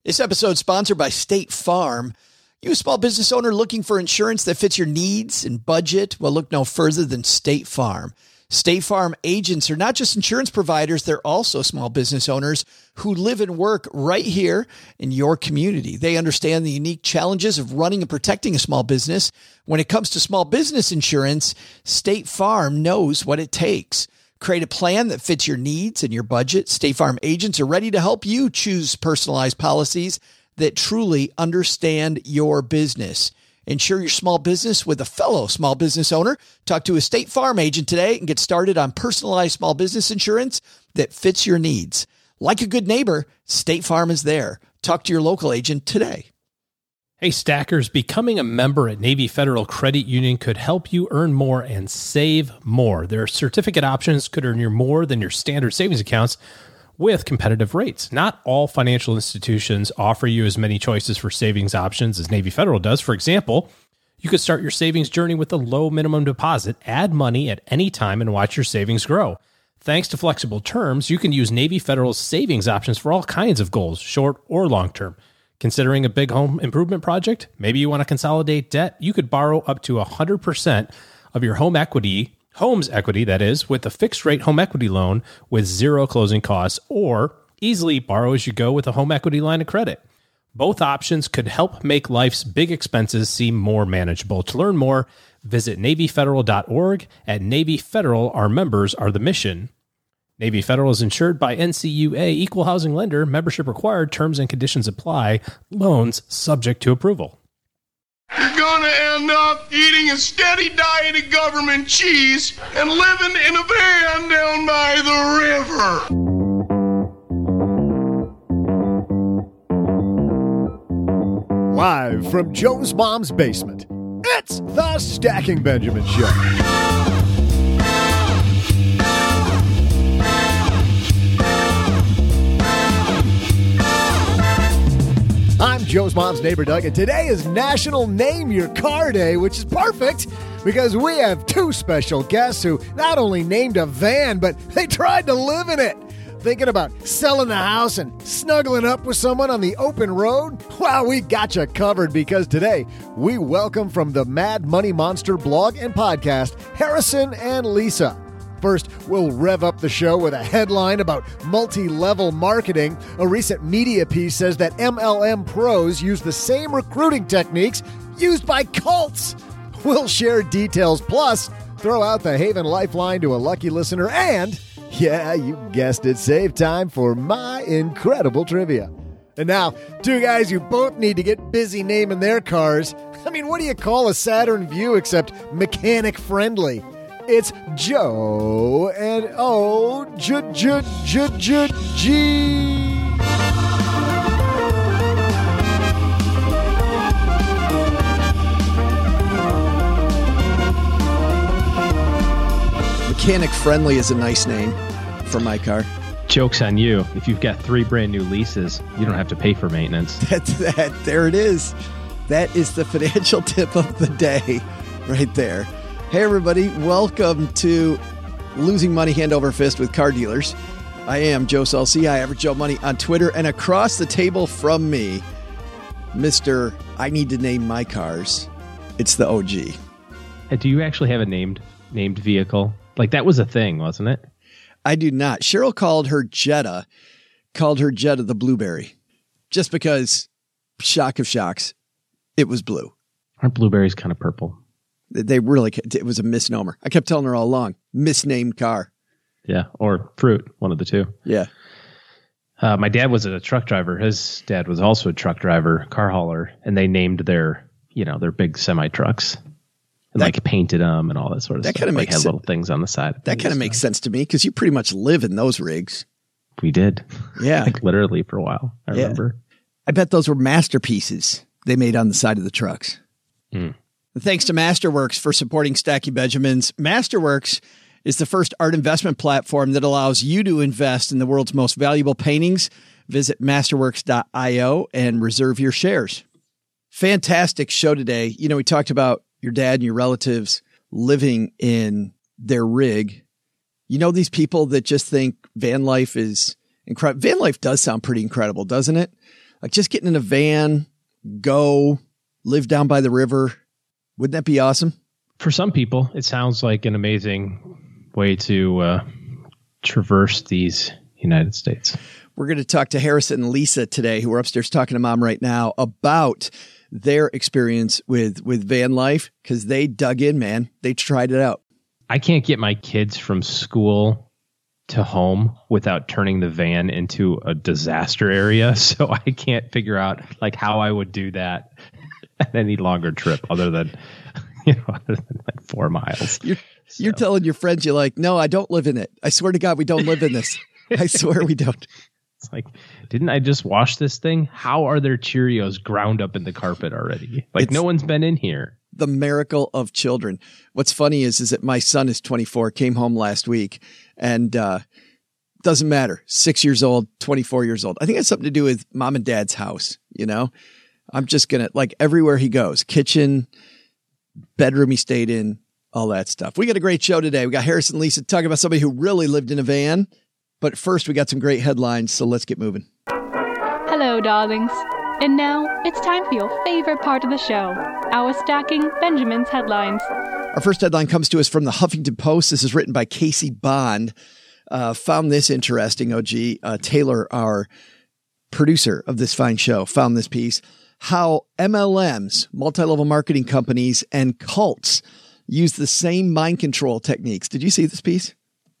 This episode is sponsored by State Farm. You a small business owner looking for insurance that fits your needs and budget? Well, look no further than State Farm. State Farm agents are not just insurance providers, they're also small business owners who live and work right here in your community. They understand the unique challenges of running and protecting a small business. When it comes to small business insurance, State Farm knows what it takes. Create a plan that fits your needs and your budget. State Farm agents are ready to help you choose personalized policies that truly understand your business. Insure your small business with a fellow small business owner. Talk to a State Farm agent today and get started on personalized small business insurance that fits your needs. Like a good neighbor, State Farm is there. Talk to your local agent today. Hey, Stackers, becoming a member at Navy Federal Credit Union could help you earn more and save more. Their certificate options could earn you more than your standard savings accounts with competitive rates. Not all financial institutions offer you as many choices for savings options as Navy Federal does. For example, you could start your savings journey with a low minimum deposit, add money at any time, and watch your savings grow. Thanks to flexible terms, you can use Navy Federal's savings options for all kinds of goals, short or long term. Considering a big home improvement project? Maybe you want to consolidate debt? You could borrow up to 100% of your home's equity, that is, with a fixed rate home equity loan with zero closing costs, or easily borrow as you go with a home equity line of credit. Both options could help make life's big expenses seem more manageable. To learn more, visit NavyFederal.org. At Navy Federal, our members are the mission. Navy Federal is insured by NCUA, equal housing lender, membership required, terms and conditions apply, loans subject to approval. You're gonna end up eating a steady diet of government cheese and living in a van down by the river. Live from Joe's mom's basement, it's the Stacking Benjamin Show. I'm Joe's mom's neighbor, Doug, and today is National Name Your Car Day, which is perfect because we have two special guests who not only named a van, but they tried to live in it. Thinking about selling the house and snuggling up with someone on the open road? Well, we got you covered because today we welcome from the Mad Money Monster blog and podcast, Harrison and Lisa. First, we'll rev up the show with a headline about multi-level marketing. A recent media piece says that MLM pros use the same recruiting techniques used by cults. We'll share details, plus throw out the Haven Lifeline to a lucky listener, and, yeah, you guessed it, save time for my incredible trivia. And now, two guys who both need to get busy naming their cars. I mean, what do you call a Saturn Vue except mechanic-friendly? It's Joe and G. Mechanic Friendly is a nice name for my car. Joke's on you. If you've got 3 brand new leases, you don't have to pay for maintenance. There it is. That is the financial tip of the day right there. Hey, everybody. Welcome to Losing Money Hand Over Fist with Car Dealers. I am Joe Saul-Sehy, Average Joe Money on Twitter. And across the table from me, Mr. I Need to Name My Cars. It's the OG. Hey, do you actually have a named vehicle? Like, that was a thing, wasn't it? I do not. Cheryl called her Jetta the Blueberry. Just because, shock of shocks, it was blue. Aren't blueberries kind of purple? It was a misnomer. I kept telling her all along, misnamed car. Yeah, or fruit, one of the two. Yeah. My dad was a truck driver. His dad was also a truck driver, car hauler, and they named their big semi trucks and painted them and all that sort of stuff. That kind of makes sense. Had little things on the side. That kind of makes sense to me because you pretty much live in those rigs. We did. Yeah. Literally for a while. I remember. I bet those were masterpieces they made on the side of the trucks. Mm. Thanks to Masterworks for supporting Stacking Benjamins. Masterworks is the first art investment platform that allows you to invest in the world's most valuable paintings. Visit masterworks.io and reserve your shares. Fantastic show today. You know, we talked about your dad and your relatives living in their rig. You know, these people that just think van life is incredible. Van life does sound pretty incredible, doesn't it? Like just getting in a van, go live down by the river. Wouldn't that be awesome? For some people, it sounds like an amazing way to traverse these United States. We're going to talk to Harrison and Lisa today, who are upstairs talking to Mom right now about their experience with van life, because they dug in, man. They tried it out. I can't get my kids from school to home without turning the van into a disaster area. So I can't figure out like how I would do that at any longer trip other than like 4 miles. You're telling your friends, you're like, no, I don't live in it. I swear to God, we don't live in this. I swear we don't. It's like, didn't I just wash this thing? How are there Cheerios ground up in the carpet already? Like no one's been in here. The miracle of children. What's funny is that my son is 24, came home last week, and doesn't matter. 6 years old, 24 years old. I think it has something to do with Mom and Dad's house. I'm just going to, like, everywhere he goes, kitchen, bedroom he stayed in, all that stuff. We got a great show today. We got Harrison and Lisa talking about somebody who really lived in a van. But first, we got some great headlines, so let's get moving. Hello, darlings. And now, it's time for your favorite part of the show, our Stacking Benjamin's headlines. Our first headline comes to us from the Huffington Post. This is written by Casey Bond. Found this interesting, OG. Taylor, our producer of this fine show, found this piece. How MLMs, multi-level marketing companies, and cults use the same mind control techniques. Did you see this piece?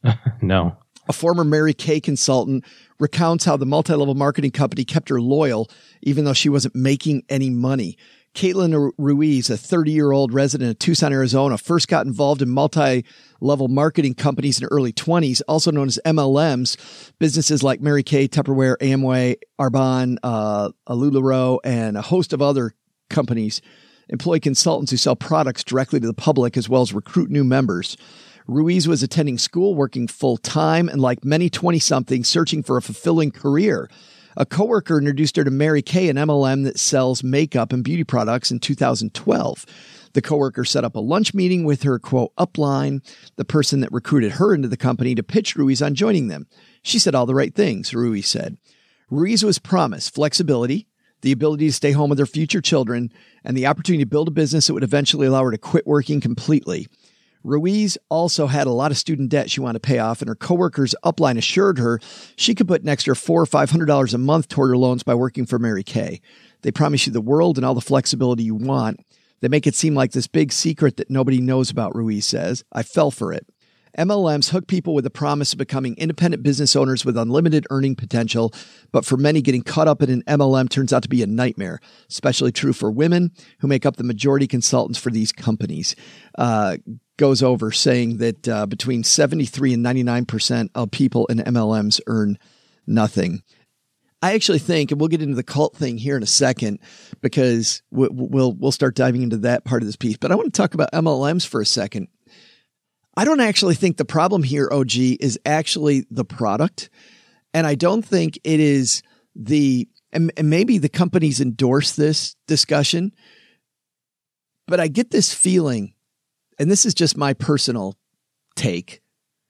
No. A former Mary Kay consultant recounts how the multi-level marketing company kept her loyal, even though she wasn't making any money. Caitlin Ruiz, a 30-year-old resident of Tucson, Arizona, first got involved in multi-level marketing companies in her early 20s, also known as MLMs, businesses like Mary Kay, Tupperware, Amway, Arbonne, LuLaRoe, and a host of other companies employ consultants who sell products directly to the public as well as recruit new members. Ruiz was attending school, working full-time, and like many 20-somethings, searching for a fulfilling career. A coworker introduced her to Mary Kay, an MLM that sells makeup and beauty products, in 2012. The coworker set up a lunch meeting with her, quote, upline, the person that recruited her into the company, to pitch Ruiz on joining them. She said all the right things, Ruiz said. Ruiz was promised flexibility, the ability to stay home with her future children, and the opportunity to build a business that would eventually allow her to quit working completely. Ruiz also had a lot of student debt she wanted to pay off, and her coworker's upline assured her she could put an extra $400 or $500 a month toward her loans by working for Mary Kay. They promise you the world and all the flexibility you want. They make it seem like this big secret that nobody knows about, Ruiz says. I fell for it. MLMs hook people with the promise of becoming independent business owners with unlimited earning potential, but for many, getting caught up in an MLM turns out to be a nightmare, especially true for women who make up the majority consultants for these companies. Goes over saying that between 73 and 99% of people in MLMs earn nothing. I actually think, and we'll get into the cult thing here in a second, because we'll start diving into that part of this piece, but I want to talk about MLMs for a second. I don't actually think the problem here, OG, is actually the product. And I don't think it is and maybe the companies endorse this discussion, but I get this feeling, and this is just my personal take,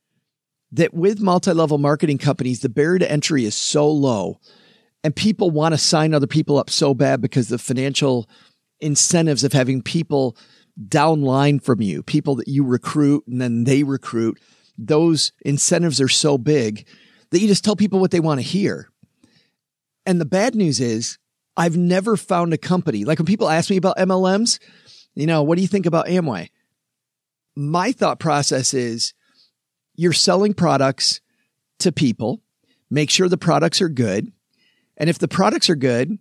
that with multi-level marketing companies, the barrier to entry is so low and people want to sign other people up so bad because the financial incentives of having people downline from you, people that you recruit and then they recruit, those incentives are so big that you just tell people what they want to hear. And the bad news is I've never found a company, like when people ask me about MLMs, what do you think about Amway? My thought process is you're selling products to people, make sure the products are good. And if the products are good,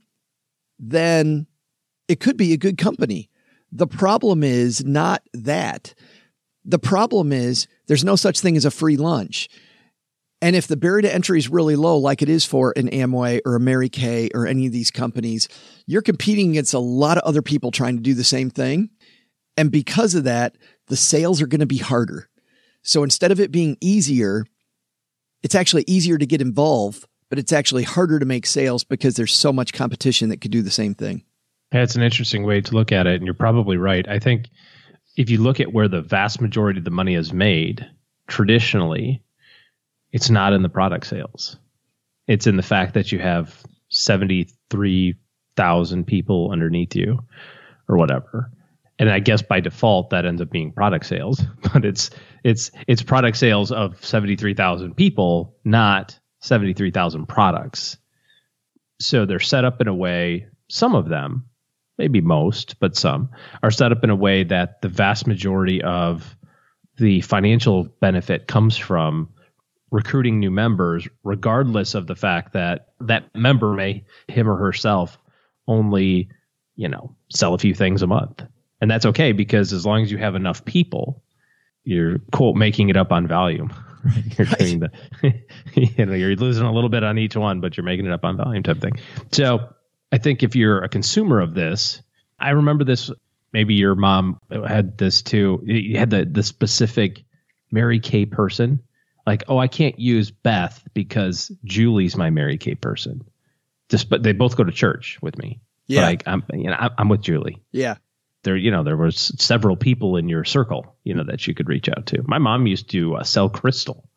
then it could be a good company. The problem is not that. The problem is there's no such thing as a free lunch. And if the barrier to entry is really low, like it is for an Amway or a Mary Kay or any of these companies, you're competing against a lot of other people trying to do the same thing. And because of that, the sales are going to be harder. So instead of it being easier, it's actually easier to get involved, but it's actually harder to make sales because there's so much competition that could do the same thing. That's an interesting way to look at it, and you're probably right. I think if you look at where the vast majority of the money is made, traditionally, it's not in the product sales. It's in the fact that you have 73,000 people underneath you or whatever. And I guess by default that ends up being product sales, but it's product sales of 73,000 people, not 73,000 products. So they're set up in a way, some of them, maybe most, but some are set up in a way that the vast majority of the financial benefit comes from recruiting new members, regardless of the fact that that member may, him or herself, only, sell a few things a month. And that's okay, because as long as you have enough people, you're, quote, making it up on volume. You're doing you're losing a little bit on each one, but you're making it up on volume type thing. So I think if you're a consumer of this, I remember this, maybe your mom had this too. You had the specific Mary Kay person. Like, oh, I can't use Beth because Julie's my Mary Kay person. But they both go to church with me. Yeah. But I'm with Julie. Yeah. There was several people in your circle, that you could reach out to. My mom used to sell crystal,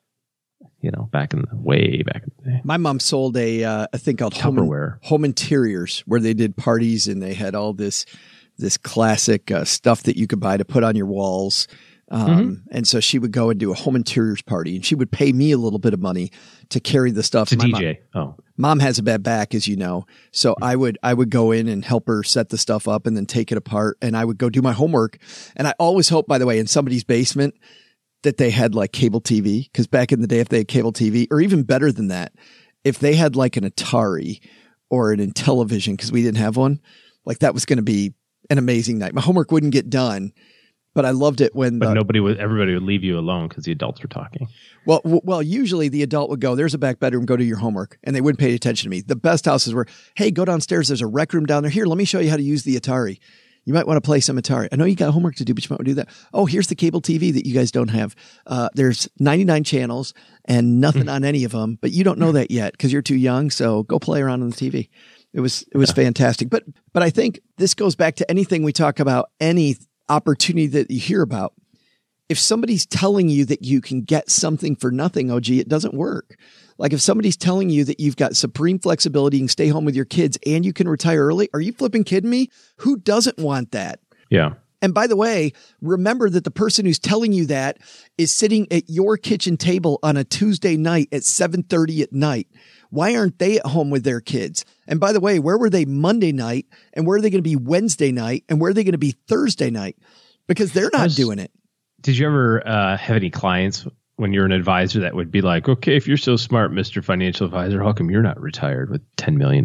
back in the day. My mom sold a thing called home interiors, where they did parties and they had all this classic stuff that you could buy to put on your walls. And so she would go and do a home interiors party, and she would pay me a little bit of money to carry the stuff. To DJ. Mom has a bad back, as you know. So I would go in and help her set the stuff up and then take it apart. And I would go do my homework. And I always hope, by the way, in somebody's basement that they had like cable TV. Cause back in the day, if they had cable TV, or even better than that, if they had like an Atari or an Intellivision, cause we didn't have one, like that was going to be an amazing night. My homework wouldn't get done. But I loved it when everybody would leave you alone because the adults were talking. Well, usually the adult would go, there's a back bedroom, go to your homework. And they wouldn't pay attention to me. The best houses were, hey, go downstairs. There's a rec room down there. Here, let me show you how to use the Atari. You might want to play some Atari. I know you got homework to do, but you might want to do that. Oh, here's the cable TV that you guys don't have. There's 99 channels and nothing on any of them, but you don't know that yet because you're too young. So go play around on the TV. It was fantastic. But I think this goes back to anything we talk about, any opportunity that you hear about. If somebody's telling you that you can get something for nothing, OG, it doesn't work. Like if somebody's telling you that you've got supreme flexibility, you can stay home with your kids and you can retire early, are you flipping kidding me? Who doesn't want that? Yeah. And by the way, remember that the person who's telling you that is sitting at your kitchen table on a Tuesday night at 7:30 at night. Why aren't they at home with their kids? And by the way, where were they Monday night? And where are they going to be Wednesday night? And where are they going to be Thursday night? Because they're not doing it. Did you ever have any clients when you're an advisor that would be like, okay, if you're so smart, Mr. Financial Advisor, how come you're not retired with $10 million?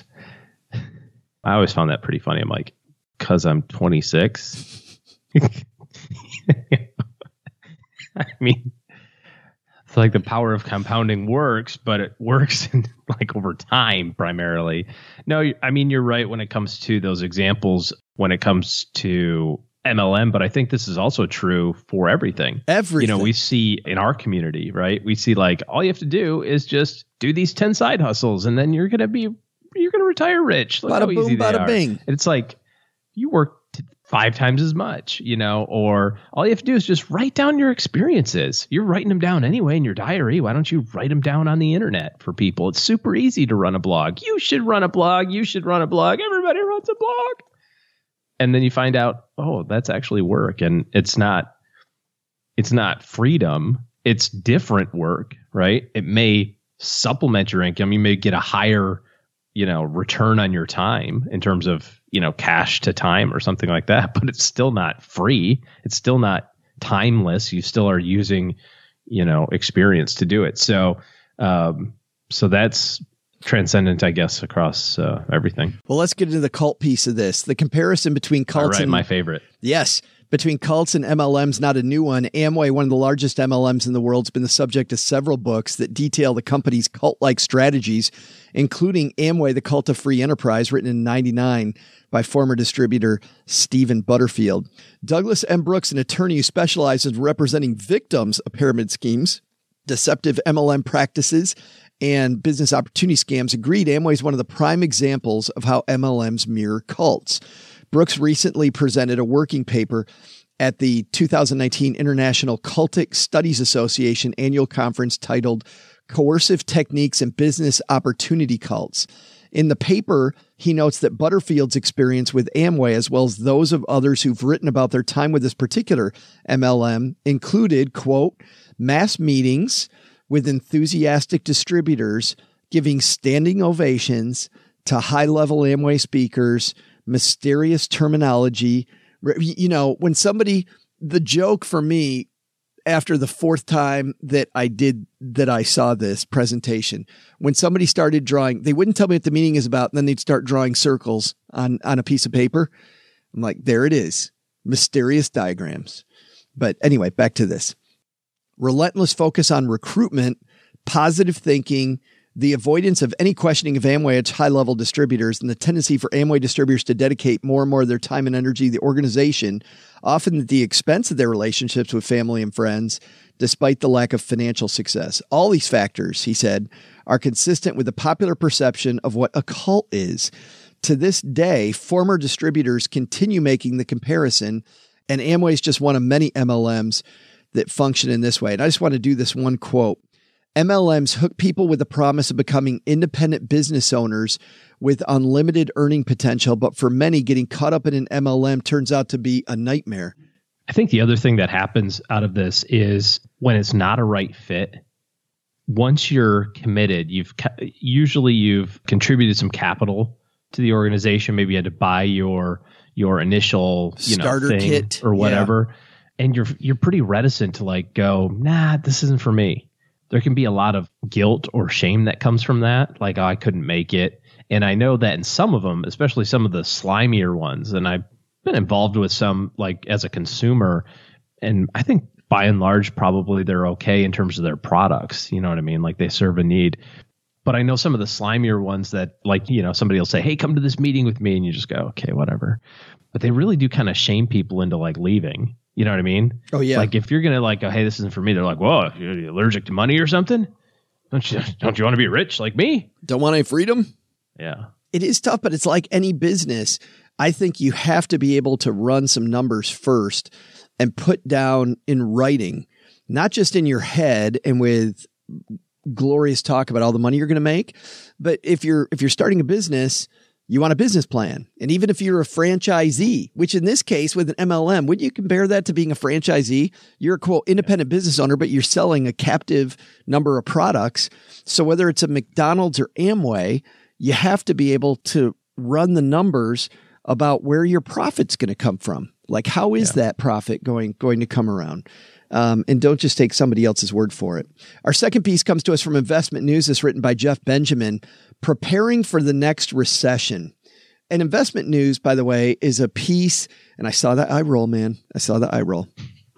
I always found that pretty funny. I'm like, because I'm 26. I mean, it's like the power of compounding works, but it works in like over time primarily. No, I mean, you're right when it comes to those examples, when it comes to MLM, but I think this is also true for everything. Everything. We see in our community, right? We see like all you have to do is just do these 10 side hustles and then you're going to retire rich. Look how easy they are. Bing. And it's like you work 5 times as much, or all you have to do is just write down your experiences. You're writing them down anyway in your diary. Why don't you write them down on the internet for people? It's super easy to run a blog. You should run a blog. You should run a blog. Everybody runs a blog. And then you find out, oh, that's actually work. And it's not freedom. It's different work, right? It may supplement your income. You may get a higher, return on your time in terms of, cash to time or something like that, but it's still not free. It's still not timeless. You still are using, experience to do it. So that's transcendent, I guess, across everything. Well, let's get into the cult piece of this. The comparison between cults and my favorite. Yes. Between cults and MLMs, not a new one. Amway, one of the largest MLMs in the world, has been the subject of several books that detail the company's cult-like strategies, including Amway, the Cult of Free Enterprise, written in 1999 by former distributor Stephen Butterfield. Douglas M. Brooks, an attorney who specializes in representing victims of pyramid schemes, deceptive MLM practices, and business opportunity scams, agreed Amway is one of the prime examples of how MLMs mirror cults. Brooks recently presented a working paper at the 2019 International Cultic Studies Association annual conference titled coercive techniques and business opportunity cults. In the paper, he notes that Butterfield's experience with Amway, as well as those of others who've written about their time with this particular MLM, included, quote, mass meetings with enthusiastic distributors giving standing ovations to high-level Amway speakers, mysterious terminology. You know, when somebody, the joke for me, after the fourth time that I saw this presentation, when somebody started drawing, they wouldn't tell me what the meeting is about, and then they'd start drawing circles on a piece of paper. I'm like, there it is. Mysterious diagrams. But anyway, back to this. Relentless focus on recruitment, positive thinking, the avoidance of any questioning of Amway at high-level distributors, and the tendency for Amway distributors to dedicate more and more of their time and energy to the organization, often at the expense of their relationships with family and friends, despite the lack of financial success. All these factors, he said, are consistent with the popular perception of what a cult is. To this day, former distributors continue making the comparison, and Amway is just one of many MLMs that function in this way. And I just want to do this one quote. MLMs hook people with the promise of becoming independent business owners with unlimited earning potential, but for many, getting caught up in an MLM turns out to be a nightmare. I think the other thing that happens out of this is when it's not a right fit, once you're committed, you've contributed some capital to the organization. Maybe you had to buy your initial starter thing kit or whatever, and you're pretty reticent to like go, nah, this isn't for me. There can be a lot of guilt or shame that comes from that. Like, oh, I couldn't make it. And I know that in some of them, especially some of the slimier ones, and I've been involved with some like as a consumer, and I think by and large, probably they're okay in terms of their products. You know what I mean? Like they serve a need. But I know some of the slimier ones that like, somebody will say, hey, come to this meeting with me. And you just go, okay, whatever. But they really do kind of shame people into like leaving. You know what I mean? Oh, yeah. Like if you're going to like, oh, hey, this isn't for me. They're like, whoa, you're allergic to money or something? Don't you want to be rich like me? Don't want any freedom? Yeah. It is tough, but it's like any business. I think you have to be able to run some numbers first and put down in writing, not just in your head and with glorious talk about all the money you're going to make. But if you're starting a business, you want a business plan. And even if you're a franchisee, which in this case with an MLM, would you compare that to being a franchisee? You're a quote independent business owner, but you're selling a captive number of products. So whether it's a McDonald's or Amway, you have to be able to run the numbers about where your profit's going to come from. Like, how is that profit going to come around? And don't just take somebody else's word for it. Our second piece comes to us from Investment News. It's written by Jeff Benjamin, Preparing for the Next Recession. And Investment News, by the way, is a piece, and I saw that eye roll, man. I saw that eye roll.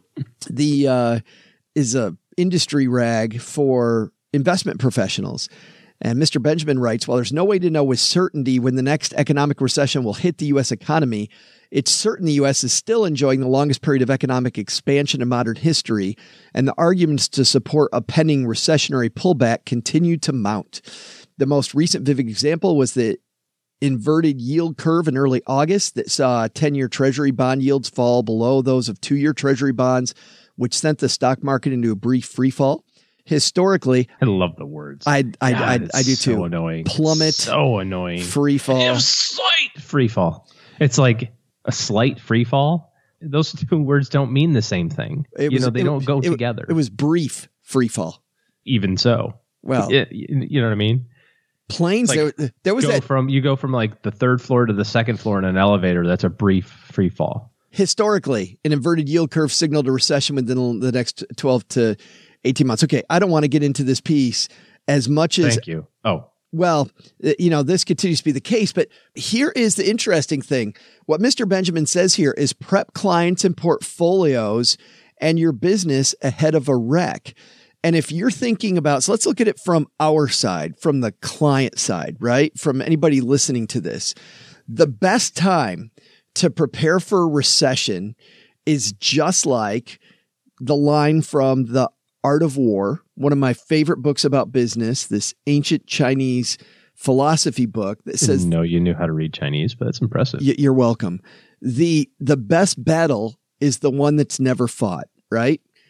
Is a industry rag for investment professionals. And Mr. Benjamin writes, while there's no way to know with certainty when the next economic recession will hit the U.S. economy, it's certain the U.S. is still enjoying the longest period of economic expansion in modern history, and the arguments to support a pending recessionary pullback continue to mount. The most recent vivid example was the inverted yield curve in early August that saw 10-year Treasury bond yields fall below those of 2-year Treasury bonds, which sent the stock market into a brief free fall. Historically, I love the words. I do too. So annoying. Plummet. So annoying. Free fall. Slight free fall. It's like a slight free fall. Those two words don't mean the same thing. They don't go together. It was brief free fall. Even so. Well, you know what I mean? Planes. Like there was you go from like the third floor to the second floor in an elevator. That's a brief free fall. Historically, an inverted yield curve signaled a recession within the next 12 to 18 months. Okay, I don't want to get into this piece as much as... Thank you. Oh. Well, this continues to be the case, but here is the interesting thing. What Mr. Benjamin says here is prep clients and portfolios and your business ahead of a wreck. And if you're thinking about... So let's look at it from our side, from the client side, right? From anybody listening to this. The best time to prepare for a recession is just like the line from the Art of War, one of my favorite books about business, this ancient Chinese philosophy book that says... No, you knew how to read Chinese, but that's impressive. You're welcome. The best battle is the one that's never fought, right?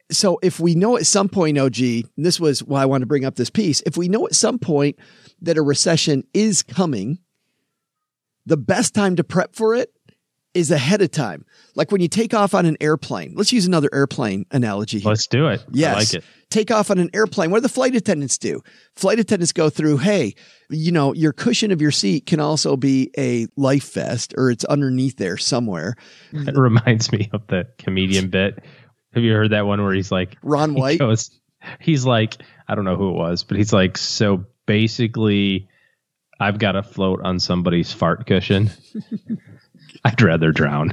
So if we know at some point, OG, and this was why I wanted to bring up this piece. If we know at some point that a recession is coming, the best time to prep for it is ahead of time. Like when you take off on an airplane. Let's use another airplane analogy here. Let's do it. Yes. I like it. Take off on an airplane. What do the flight attendants do? Flight attendants go through, hey, your cushion of your seat can also be a life vest, or it's underneath there somewhere. It reminds me of the comedian bit. Have you heard that one where he's like, Ron White? He's like, I don't know who it was, but he's like, so basically I've got to float on somebody's fart cushion. I'd rather drown.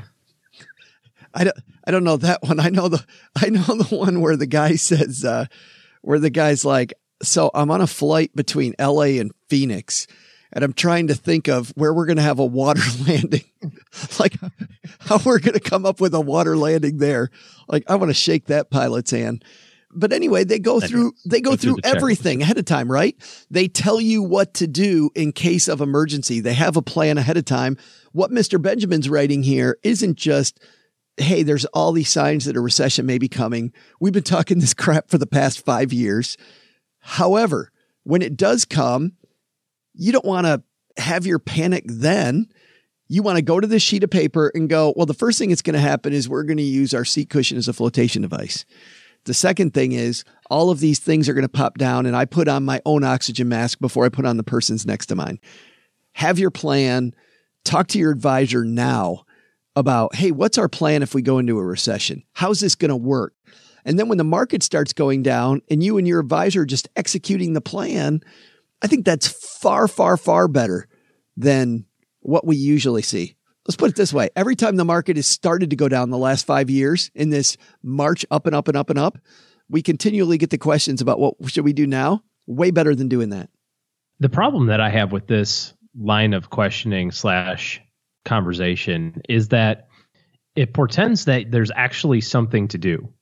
I don't know that one. I know the one where the guy says, where the guy's like, so I'm on a flight between LA and Phoenix, and I'm trying to think of where we're going to have a water landing, like how we're going to come up with a water landing there. Like, I want to shake that pilot's hand. But anyway, they go through everything ahead of time, right? They tell you what to do in case of emergency. They have a plan ahead of time. What Mr. Benjamin's writing here isn't just, hey, there's all these signs that a recession may be coming. We've been talking this crap for the past 5 years. However, when it does come, you don't want to have your panic then. You want to go to this sheet of paper and go, well, the first thing that's going to happen is we're going to use our seat cushion as a flotation device. The second thing is all of these things are going to pop down, and I put on my own oxygen mask before I put on the person's next to mine. Have your plan. Talk to your advisor now about, hey, what's our plan if we go into a recession? How's this going to work? And then when the market starts going down and you and your advisor are just executing the plan, I think that's far, far, far better than what we usually see. Let's put it this way. Every time the market has started to go down the last 5 years in this march up and up and up and up, we continually get the questions about what should we do now? Way better than doing that. The problem that I have with this line of questioning / conversation is that it portends that there's actually something to do.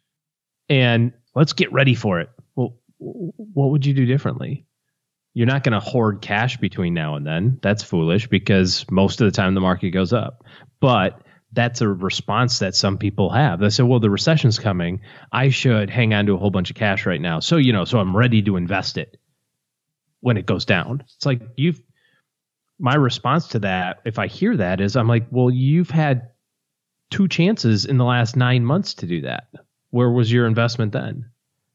And let's get ready for it. Well, what would you do differently? You're not going to hoard cash between now and then. That's foolish because most of the time the market goes up. But that's a response that some people have. They say, well, the recession's coming. I should hang on to a whole bunch of cash right now. So, so I'm ready to invest it when it goes down. It's like my response to that, if I hear that, is I'm like, well, you've had 2 chances in the last 9 months to do that. Where was your investment then?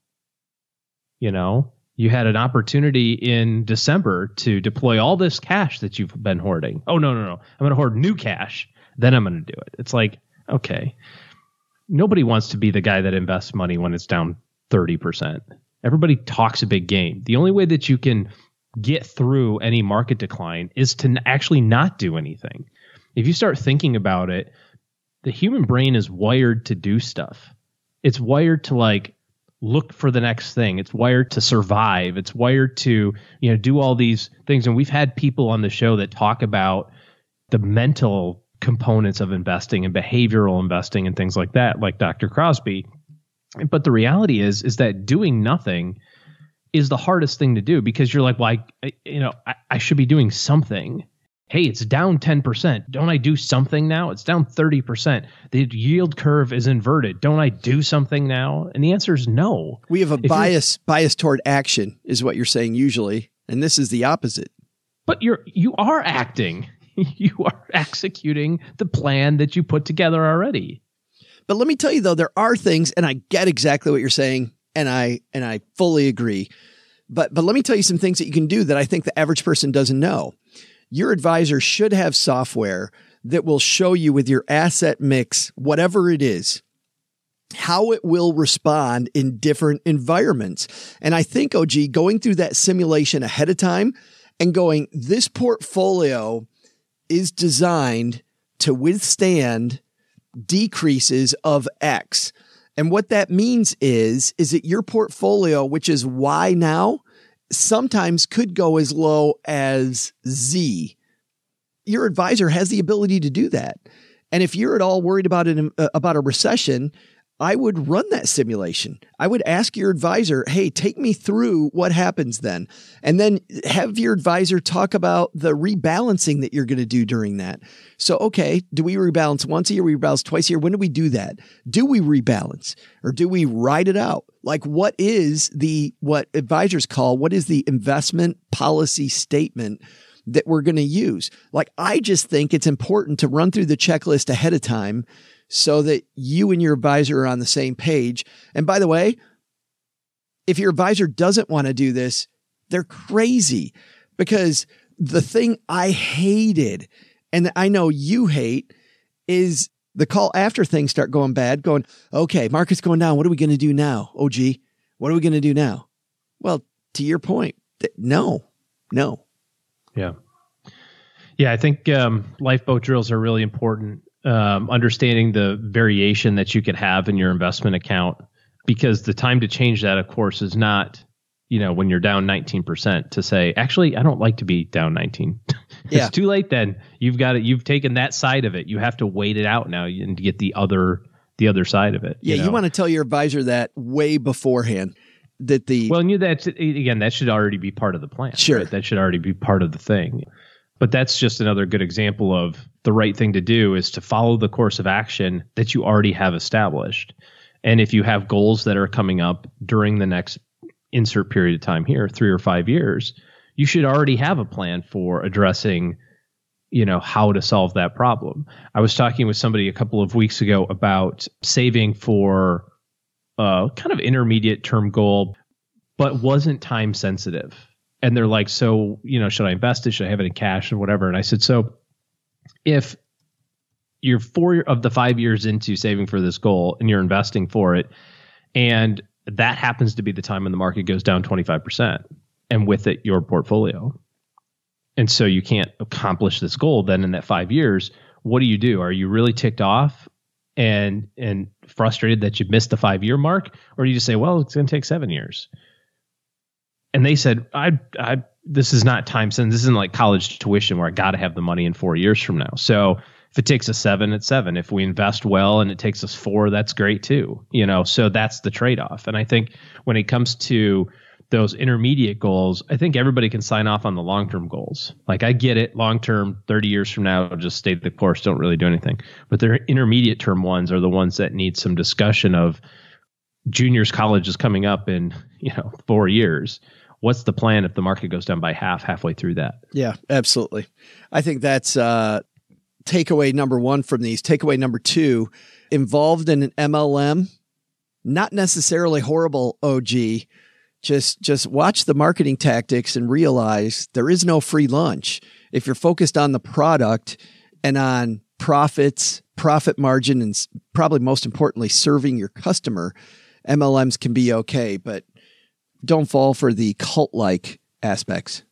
You had an opportunity in December to deploy all this cash that you've been hoarding. Oh, no. I'm going to hoard new cash. Then I'm going to do it. It's like, okay, nobody wants to be the guy that invests money when it's down 30%. Everybody talks a big game. The only way that you can get through any market decline is to actually not do anything. If you start thinking about it, the human brain is wired to do stuff. It's wired to look for the next thing. It's wired to survive. It's wired to, do all these things. And we've had people on the show that talk about the mental components of investing and behavioral investing and things like that, like Dr. Crosby. But the reality is that doing nothing is the hardest thing to do because you're like, well, I should be doing something. Hey, it's down 10%. Don't I do something now? It's down 30%. The yield curve is inverted. Don't I do something now? And the answer is no. We have a bias toward action is what you're saying usually. And this is the opposite. But you are acting. You are executing the plan that you put together already. But let me tell you, though, there are things, and I get exactly what you're saying, and I fully agree. But let me tell you some things that you can do that I think the average person doesn't know. Your advisor should have software that will show you with your asset mix, whatever it is, how it will respond in different environments. And I think, OG, going through that simulation ahead of time and going, this portfolio is designed to withstand decreases of X. And what that means is that your portfolio, which is Y now, sometimes could go as low as Z. Your advisor has the ability to do that. And if you're at all worried about a recession, I would run that simulation. I would ask your advisor, hey, take me through what happens then. And then have your advisor talk about the rebalancing that you're going to do during that. So, okay, do we rebalance once a year? We rebalance twice a year? When do we do that? Do we rebalance or do we ride it out? Like what advisors call, what is the investment policy statement that we're going to use? Like, I just think it's important to run through the checklist ahead of time so that you and your advisor are on the same page. And by the way, if your advisor doesn't want to do this, they're crazy, because the thing I hated, and I know you hate, is the call after things start going bad, going, okay, market's going down. What are we going to do now? OG, what are we going to do now? Well, to your point, no. Yeah. I think lifeboat drills are really important. Understanding the variation that you could have in your investment account, because the time to change that, of course, is not, when you're down 19% to say, actually, I don't like to be down 19. It's too late. Then you've taken that side of it. You have to wait it out now and get the other side of it. Yeah. You want to tell your advisor that way beforehand. That should already be part of the plan. Sure. Right? That should already be part of the thing. But that's just another good example of the right thing to do is to follow the course of action that you already have established. And if you have goals that are coming up during the next insert period of time here, 3 or 5 years, you should already have a plan for addressing, how to solve that problem. I was talking with somebody a couple of weeks ago about saving for a kind of intermediate term goal, but wasn't time sensitive. And they're like, so, should I invest it? Should I have it in cash and whatever? And I said, so if you're 4 of the 5 years into saving for this goal and you're investing for it, and that happens to be the time when the market goes down 25% and with it your portfolio, and so you can't accomplish this goal then in that 5 years, what do? Are you really ticked off and frustrated that you missed the 5-year mark? Or do you just say, well, it's going to take 7 years? And they said, this is not time sensitive. This isn't like college tuition where I got to have the money in 4 years from now. So if it takes us 7, it's 7. If we invest well and it takes us 4, that's great too. So that's the trade-off. And I think when it comes to those intermediate goals, I think everybody can sign off on the long-term goals. Like, I get it, long-term, 30 years from now, just stay the course, don't really do anything. But their intermediate term ones are the ones that need some discussion of juniors college is coming up in, 4 years. What's the plan if the market goes down by halfway through that? Yeah, absolutely. I think that's takeaway number 1 from these. Takeaway number 2, involved in an MLM, not necessarily horrible, OG. Just watch the marketing tactics and realize there is no free lunch. If you're focused on the product and on profits, profit margin, and probably most importantly, serving your customer, MLMs can be okay, but don't fall for the cult-like aspects.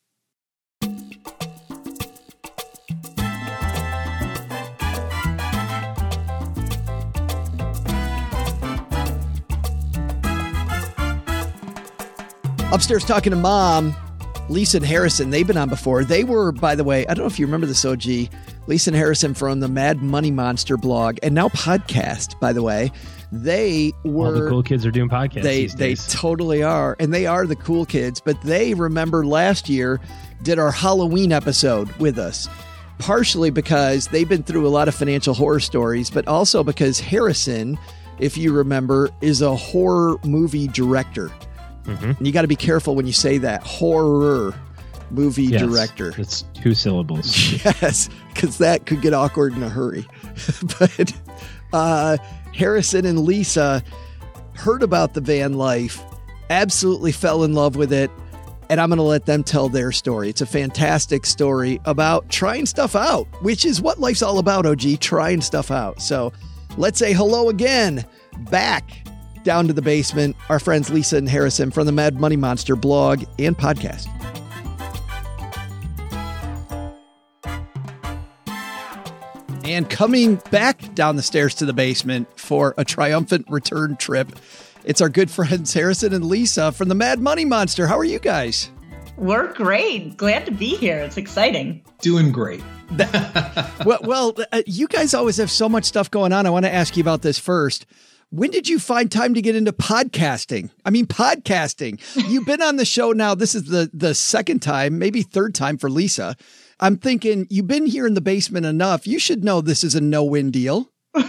Upstairs talking to Mom, Lisa and Harrison. They've been on before. They were, by the way, I don't know if you remember this, OG, Lisa and Harrison from the Mad Money Monster blog and now podcast, by the way. They were... All the cool kids are doing podcasts these days. They totally are. And they are the cool kids. But they, remember, last year did our Halloween episode with us. Partially because they've been through a lot of financial horror stories, but also because Harrison, if you remember, is a horror movie director. Mm-hmm. And you got to be careful when you say that. Horror movie director. It's 2 syllables. Yes, because that could get awkward in a hurry. But Harrison and Lisa heard about the van life, absolutely fell in love with it, and I'm going to let them tell their story. It's a fantastic story about trying stuff out, which is what life's all about, OG, trying stuff out. So let's say hello again, back down to the basement, our friends Lisa and Harrison from the Mad Money Monster blog and podcast. And coming back down the stairs to the basement for a triumphant return trip, it's our good friends Harrison and Lisa from the Mad Money Monster. How are you guys? We're great. Glad to be here. It's exciting. Doing great. Well, you guys always have so much stuff going on. I want to ask you about this first. When did you find time to get into podcasting? I mean, podcasting. You've been on the show now. This is the second time, maybe third time for Lisa. I'm thinking you've been here in the basement enough. You should know this is a no-win deal.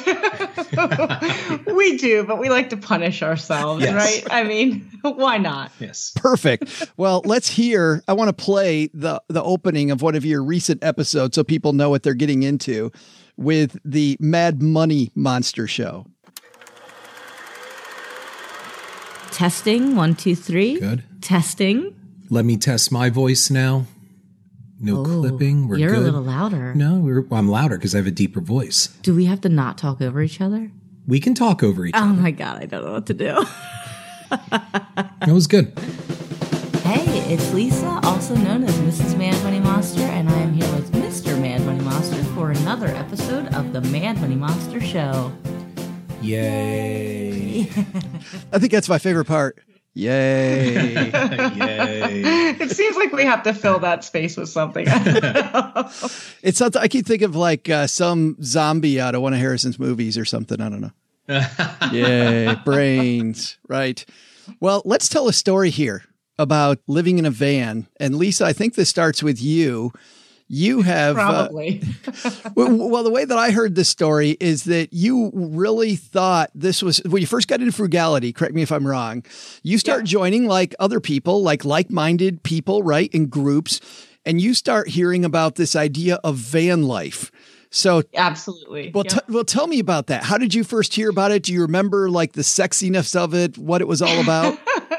We do, but we like to punish ourselves, right? I mean, why not? Yes. Perfect. Well, let's hear. I want to play the opening of one of your recent episodes so people know what they're getting into with the Mad Money Monster Show. Testing, 1, 2, 3. Good. Testing. Let me test my voice now. No clipping. We're you're good. A little louder. No, I'm louder because I have a deeper voice. Do we have to not talk over each other? We can talk over each other. Oh my God, I don't know what to do. That was good. Hey, it's Lisa, also known as Mrs. Mad Money Monster, and I am here with Mr. Mad Money Monster for another episode of the Mad Money Monster Show. Yay. I think that's my favorite part. Yay. Yay. It seems like we have to fill that space with something. It's something I keep thinking of, like some zombie out of one of Harrison's movies or something. I don't know. Yay. Brains. Right. Well, let's tell a story here about living in a van. And Lisa, I think this starts with you. You have probably. Well, the way that I heard this story is that you really thought this was when you first got into frugality. Correct me if I'm wrong. You start joining like other people, like-minded people, right? In groups. And you start hearing about this idea of van life. So absolutely. Well, tell me about that. How did you first hear about it? Do you remember like the sexiness of it, what it was all about?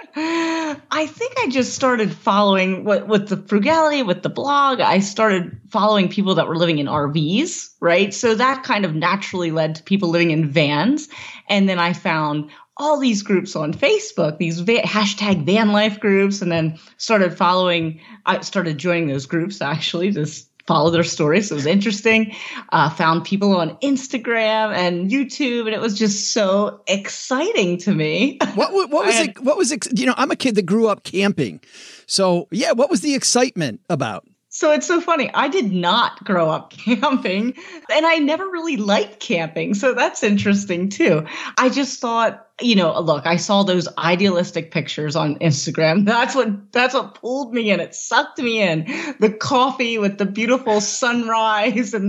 I think I just started following with the frugality, with the blog. I started following people that were living in RVs, right? So that kind of naturally led to people living in vans. And then I found all these groups on Facebook, these hashtag van life groups, and then I started joining those groups actually, just follow their stories. So it was interesting. Found people on Instagram and YouTube, and it was just so exciting to me. What was it? You know, I'm a kid that grew up camping. So yeah, what was the excitement about? So it's so funny. I did not grow up camping, and I never really liked camping. So that's interesting too. I just thought, look, I saw those idealistic pictures on Instagram. That's what pulled me in. It sucked me in. The coffee with the beautiful sunrise and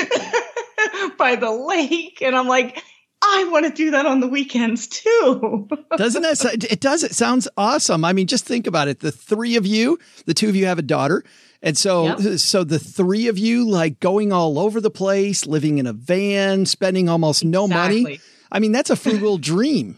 the by the lake. And I'm like, I want to do that on the weekends too. Doesn't it? It does. It sounds awesome. I mean, just think about it. The three of you, the two of you have a daughter. And so the three of you, like going all over the place, living in a van, spending almost no money. I mean, that's a frugal dream.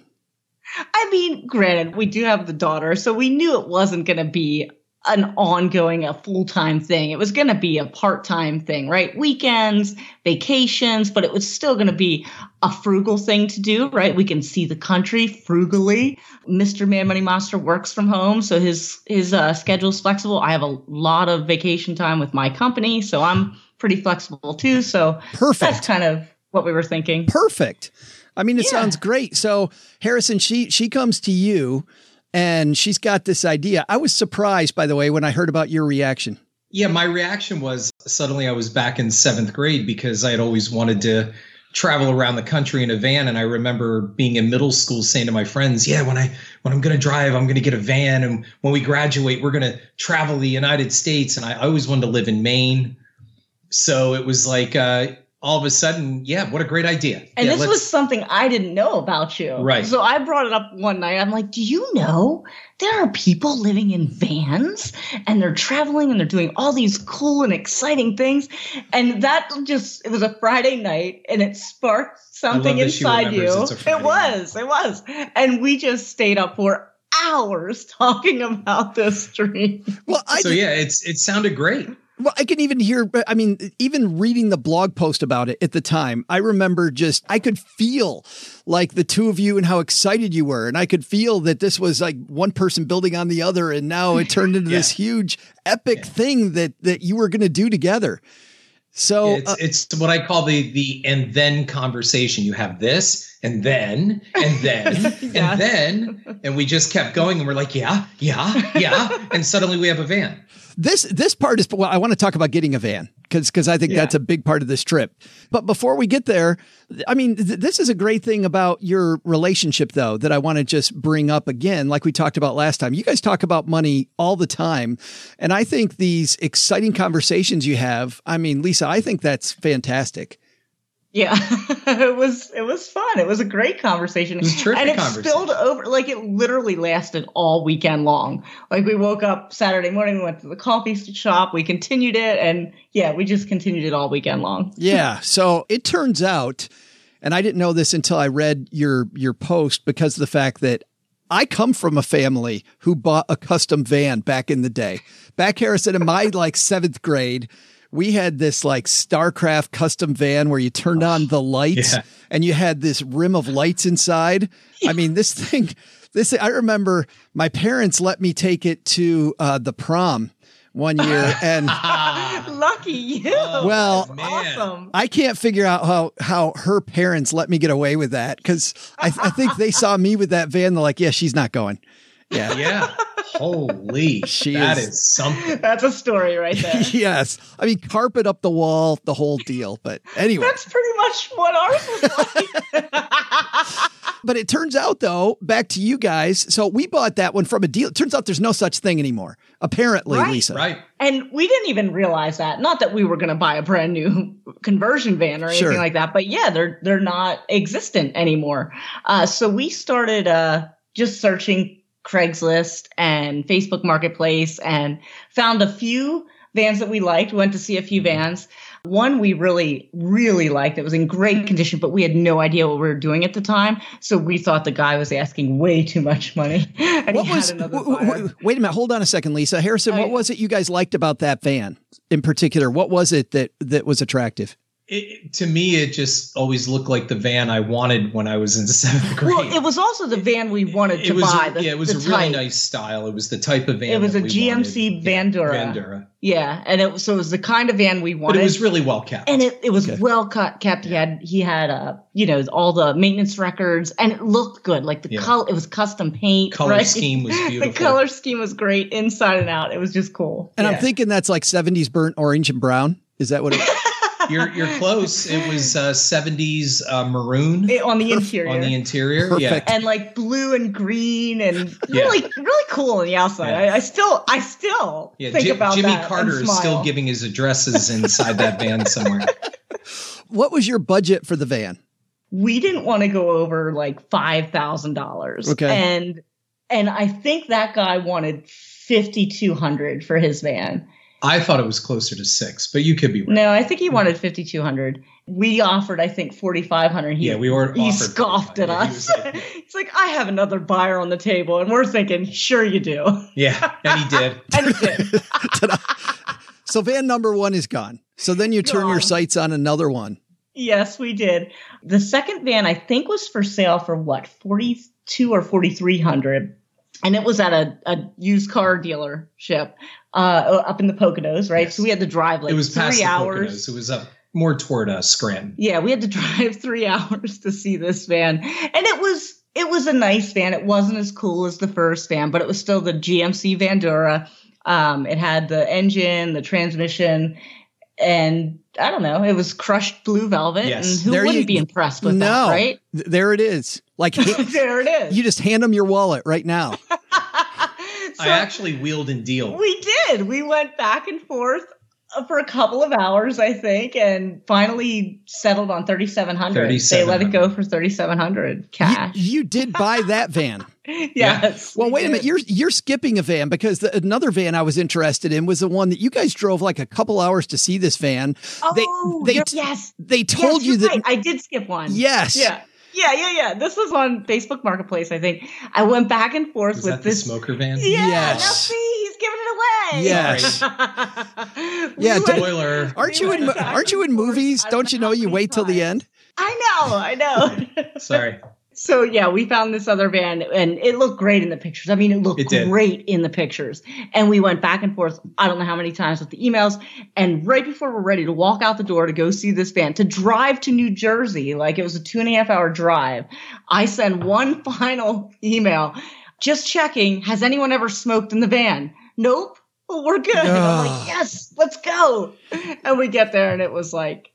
I mean, granted, we do have the daughter, so we knew it wasn't going to be an ongoing, a full-time thing. It was going to be a part-time thing, right? Weekends, vacations, but it was still going to be a frugal thing to do, right? We can see the country frugally. Mr. Mad Money Monster works from home, so his schedule's flexible. I have a lot of vacation time with my company, so I'm pretty flexible too. So perfect. That's kind of what we were thinking. Perfect. I mean, it sounds great. So Harrison, she comes to you and she's got this idea. I was surprised, by the way, when I heard about your reaction. Yeah, my reaction was suddenly I was back in 7th grade because I had always wanted to travel around the country in a van. And I remember being in middle school saying to my friends, when I'm going to drive, I'm going to get a van. And when we graduate, we're going to travel the United States. And I always wanted to live in Maine. So it was like, all of a sudden, what a great idea. And this was something I didn't know about you. Right. So I brought it up one night. I'm like, do you know there are people living in vans and they're traveling and they're doing all these cool and exciting things? And it was a Friday night and it sparked something inside you. It was. And we just stayed up for hours talking about this dream. Well, it sounded great. Well, I can even hear, I mean, even reading the blog post about it at the time, I remember I could feel like the two of you and how excited you were. And I could feel that this was like one person building on the other. And now it turned into this huge epic thing that you were going to do together. So it's what I call the and then conversation. You have this and then and then, and we just kept going and we're like, yeah. And suddenly we have a van. This part is, well, I want to talk about getting a van because I think that's a big part of this trip. But before we get there, I mean, this is a great thing about your relationship, though, that I want to just bring up again, like we talked about last time. You guys talk about money all the time. And I think these exciting conversations you have, I mean, Lisa, I think that's fantastic. Yeah, it was fun. It was a great conversation. It was a terrific conversation. Spilled over, like it literally lasted all weekend long. Like we woke up Saturday morning, we went to the coffee shop, we continued it, and we just continued it all weekend long. Yeah. So it turns out, and I didn't know this until I read your post, because of the fact that I come from a family who bought a custom van back in the day. Back, Harrison, in my seventh grade, we had this StarCraft custom van where you turned on the lights and you had this rim of lights inside. I mean, this thing, I remember my parents let me take it to the prom one year, and lucky you. Well, awesome. I can't figure out how her parents let me get away with that, because I think they saw me with that van. They're like, yeah, she's not going. Yeah. Yeah. Holy, that is something. That's a story right there. Yes. I mean, carpet up the wall, the whole deal. But anyway. That's pretty much what ours was like. But it turns out, though, back to you guys. So we bought that one from a deal. It turns out there's no such thing anymore, apparently, right, Lisa. Right. And we didn't even realize that. Not that we were going to buy a brand new conversion van or anything like that. But yeah, they're not existent anymore. So we started just searching Craigslist and Facebook Marketplace and found a few vans that we liked. We went to see a few vans. One we really, really liked. It was in great condition, but we had no idea what we were doing at the time. So we thought the guy was asking way too much money. And wait a minute. Hold on a second, Lisa. Harrison, what was it you guys liked about that van in particular? What was it that was attractive? To me, it just always looked like the van I wanted when I was in 7th grade. Well, it was also the van we wanted to buy. It was a really nice style. It was the type of van. It was a GMC Vandura. Yeah, and it was the kind of van we wanted. But it was really well kept, and it was well kept. He had all the maintenance records, and it looked good. Like the color, it was custom paint. Color scheme was beautiful. The color scheme was great, inside and out. It was just cool. And I'm thinking that's like 70s burnt orange and brown. Is that what it? You're close. It was 70s maroon on the interior. On the interior, perfect. And like blue and green, and really cool on the outside. Yeah. I still think about Jimmy that. Carter is still giving his addresses inside that van somewhere. What was your budget for the van? We didn't want to go over like $5,000. Okay, and I think that guy wanted $5,200 for his van. I thought it was closer to $6,000, but you could be right. No, I think he wanted $5,200. We offered, I think, $4,500. He scoffed at us. It's like, I have another buyer on the table, and we're thinking, sure you do. Yeah, and he did. And he did. So van number one is gone. So then you turn your sights on another one. Yes, we did. The second van, I think, was for sale for what, $4,200 or $4,300. And it was at a used car dealership up in the Poconos, right? Yes. So we had to drive like 3 hours. It was past the Poconos. It was up more toward Scranton. Yeah, we had to drive 3 hours to see this van. And it was a nice van. It wasn't as cool as the first van, but it was still the GMC Vandura. It had the engine, the transmission, and I don't know. It was crushed blue velvet. Yes. And who wouldn't be impressed with that, right? There it is. Like there it is. You just hand them your wallet right now. I actually wheeled and dealed. We did. We went back and forth for a couple of hours, I think, and finally settled on $3,700. They let it go for $3,700 cash. You did buy that van. Yes. Well, wait a minute. You're skipping a van, because another van I was interested in was the one that you guys drove like a couple hours to see this van. Oh, yes. They told you that. Right. I did skip one. Yes. Yeah. Yeah. This was on Facebook Marketplace, I think. I went back and forth with this smoker van. Yeah. Yes. Now see, he's giving it away. Yes. Yeah. Spoiler. Aren't you in movies? Don't you know you wait till the end? I know. Sorry. So yeah, we found this other van, and it looked great in the pictures. I mean, it looked great in the pictures. And we went back and forth, I don't know how many times with the emails. And right before we're ready to walk out the door to go see this van, to drive to New Jersey, like it was a 2.5 hour drive, I send one final email, just checking, has anyone ever smoked in the van? Nope. well, we're good. And I'm like, yes, let's go. And we get there and it was like,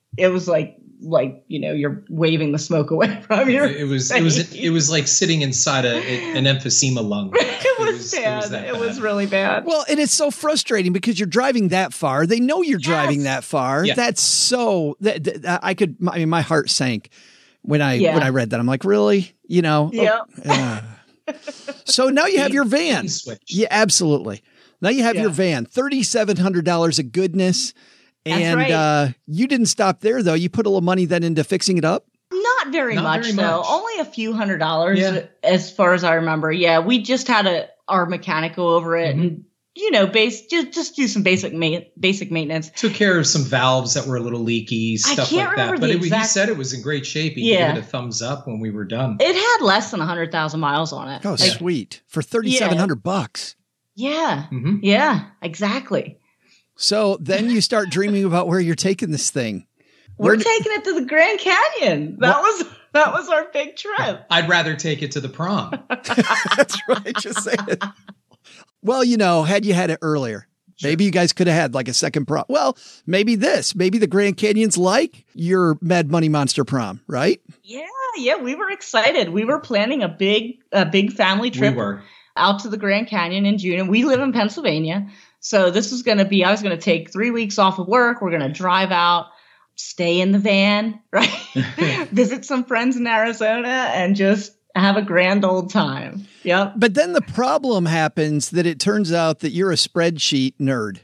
you're waving the smoke away from your face. It was like sitting inside an emphysema lung. It was bad. It was really bad. Well, and it's so frustrating because you're driving that far. They know you're driving that far. Yeah. That's so my heart sank when I read that. I'm like, really? Yeah. So now you have your van. Yeah, absolutely. Now you have your van, $3,700 of goodness. And right. You didn't stop there, though. You put a little money then into fixing it up? Not very much, though. Only a few $100 as far as I remember. Yeah, we just had our mechanic go over it and, just do some basic maintenance. Took care of some valves that were a little leaky, stuff like that. But he said it was in great shape. He gave it a thumbs up when we were done. It had less than 100,000 miles on it. Oh, sweet. For $3,700. Yeah. Mm-hmm. Yeah, exactly. So then you start dreaming about where you're taking this thing. We're taking it to the Grand Canyon. That was our big trip. I'd rather take it to the prom. That's right. Just say it. Well, had you had it earlier, maybe you guys could have had like a second prom. Well, maybe the Grand Canyon's like your Mad Money Monster prom, right? Yeah. We were excited. We were planning a big family trip out to the Grand Canyon in June, and we live in Pennsylvania. So this was going to be, I was going to take 3 weeks off of work. We're going to drive out, stay in the van, right? Visit some friends in Arizona and just have a grand old time. Yep. But then the problem happens that it turns out that you're a spreadsheet nerd.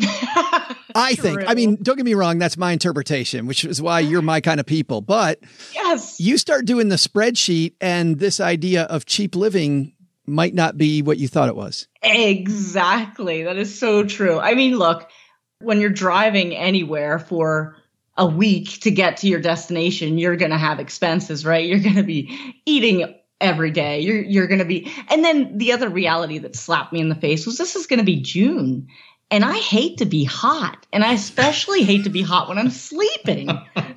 I think. I mean, don't get me wrong. That's my interpretation, which is why you're my kind of people. But yes, you start doing the spreadsheet and this idea of cheap living might not be what you thought it was. Exactly. That is so true. I mean, look, when you're driving anywhere for a week to get to your destination, you're going to have expenses, right? You're going to be eating every day. You're going to be, and then the other reality that slapped me in the face was this is going to be June. And I hate to be hot. And I especially hate to be hot when I'm sleeping.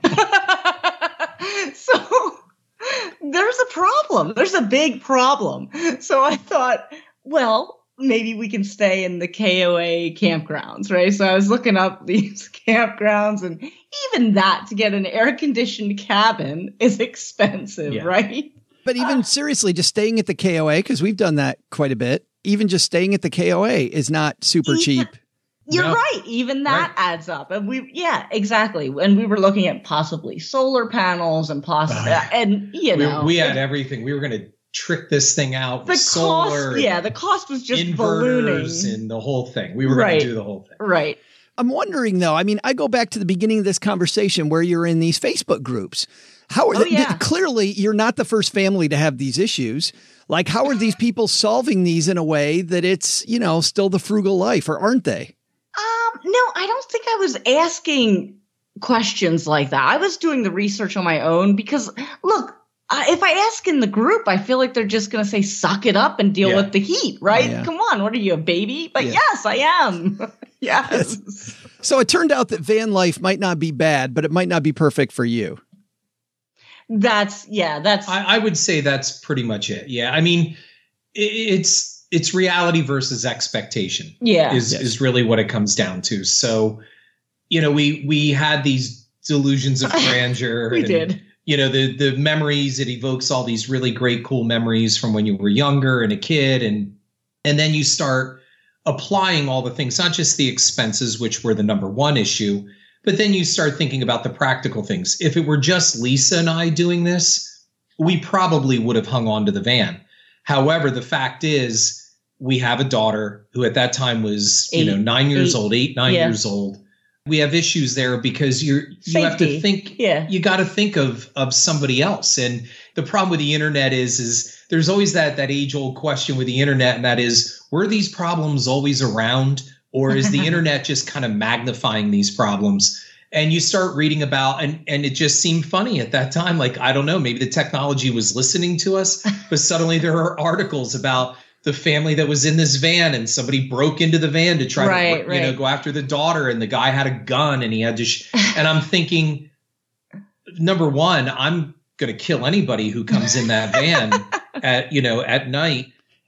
So there's a problem. There's a big problem. So I thought, well, maybe we can stay in the KOA campgrounds, right? So I was looking up these campgrounds, and even that, to get an air-conditioned cabin is expensive, right? But even seriously, just staying at the KOA, because we've done that quite a bit, even just staying at the KOA is not super cheap. You're right. Even that adds up. And exactly. And we were looking at possibly solar panels and we had everything. We were going to trick this thing out with solar. The cost was just ballooning. And the whole thing. We were going to do the whole thing. Right. I'm wondering, though, I mean, I go back to the beginning of this conversation where you're in these Facebook groups. How are clearly, you're not the first family to have these issues. Like, how are these people solving these in a way that it's, still the frugal life, or aren't they? No, I don't think I was asking questions like that. I was doing the research on my own because, look, if I ask in the group, I feel like they're just going to say, suck it up and deal with the heat, right? Yeah. Come on. What are you, a baby? But yes, I am. Yes. So it turned out that van life might not be bad, but it might not be perfect for you. I would say that's pretty much it. Yeah. I mean, it's reality versus expectation. Is really what it comes down to. So, we had these delusions of grandeur. We did. The memories, it evokes all these really great, cool memories from when you were younger and a kid. And then you start applying all the things, not just the expenses, which were the number one issue, but then you start thinking about the practical things. If it were just Lisa and I doing this, we probably would have hung on to the van. However, the fact is we have a daughter who at that time was, 9 years old, 9 years old. We have issues there because you have to think, you got to think of somebody else. And the problem with the internet is there's always that age old question with the internet. And that is, were these problems always around, or is the internet just kind of magnifying these problems? And you start reading about, and it just seemed funny at that time. Like, I don't know, maybe the technology was listening to us, but suddenly there are articles about the family that was in this van and somebody broke into the van to try to, go after the daughter, and the guy had a gun and he had to, and I'm thinking, number one, I'm going to kill anybody who comes in that van at night.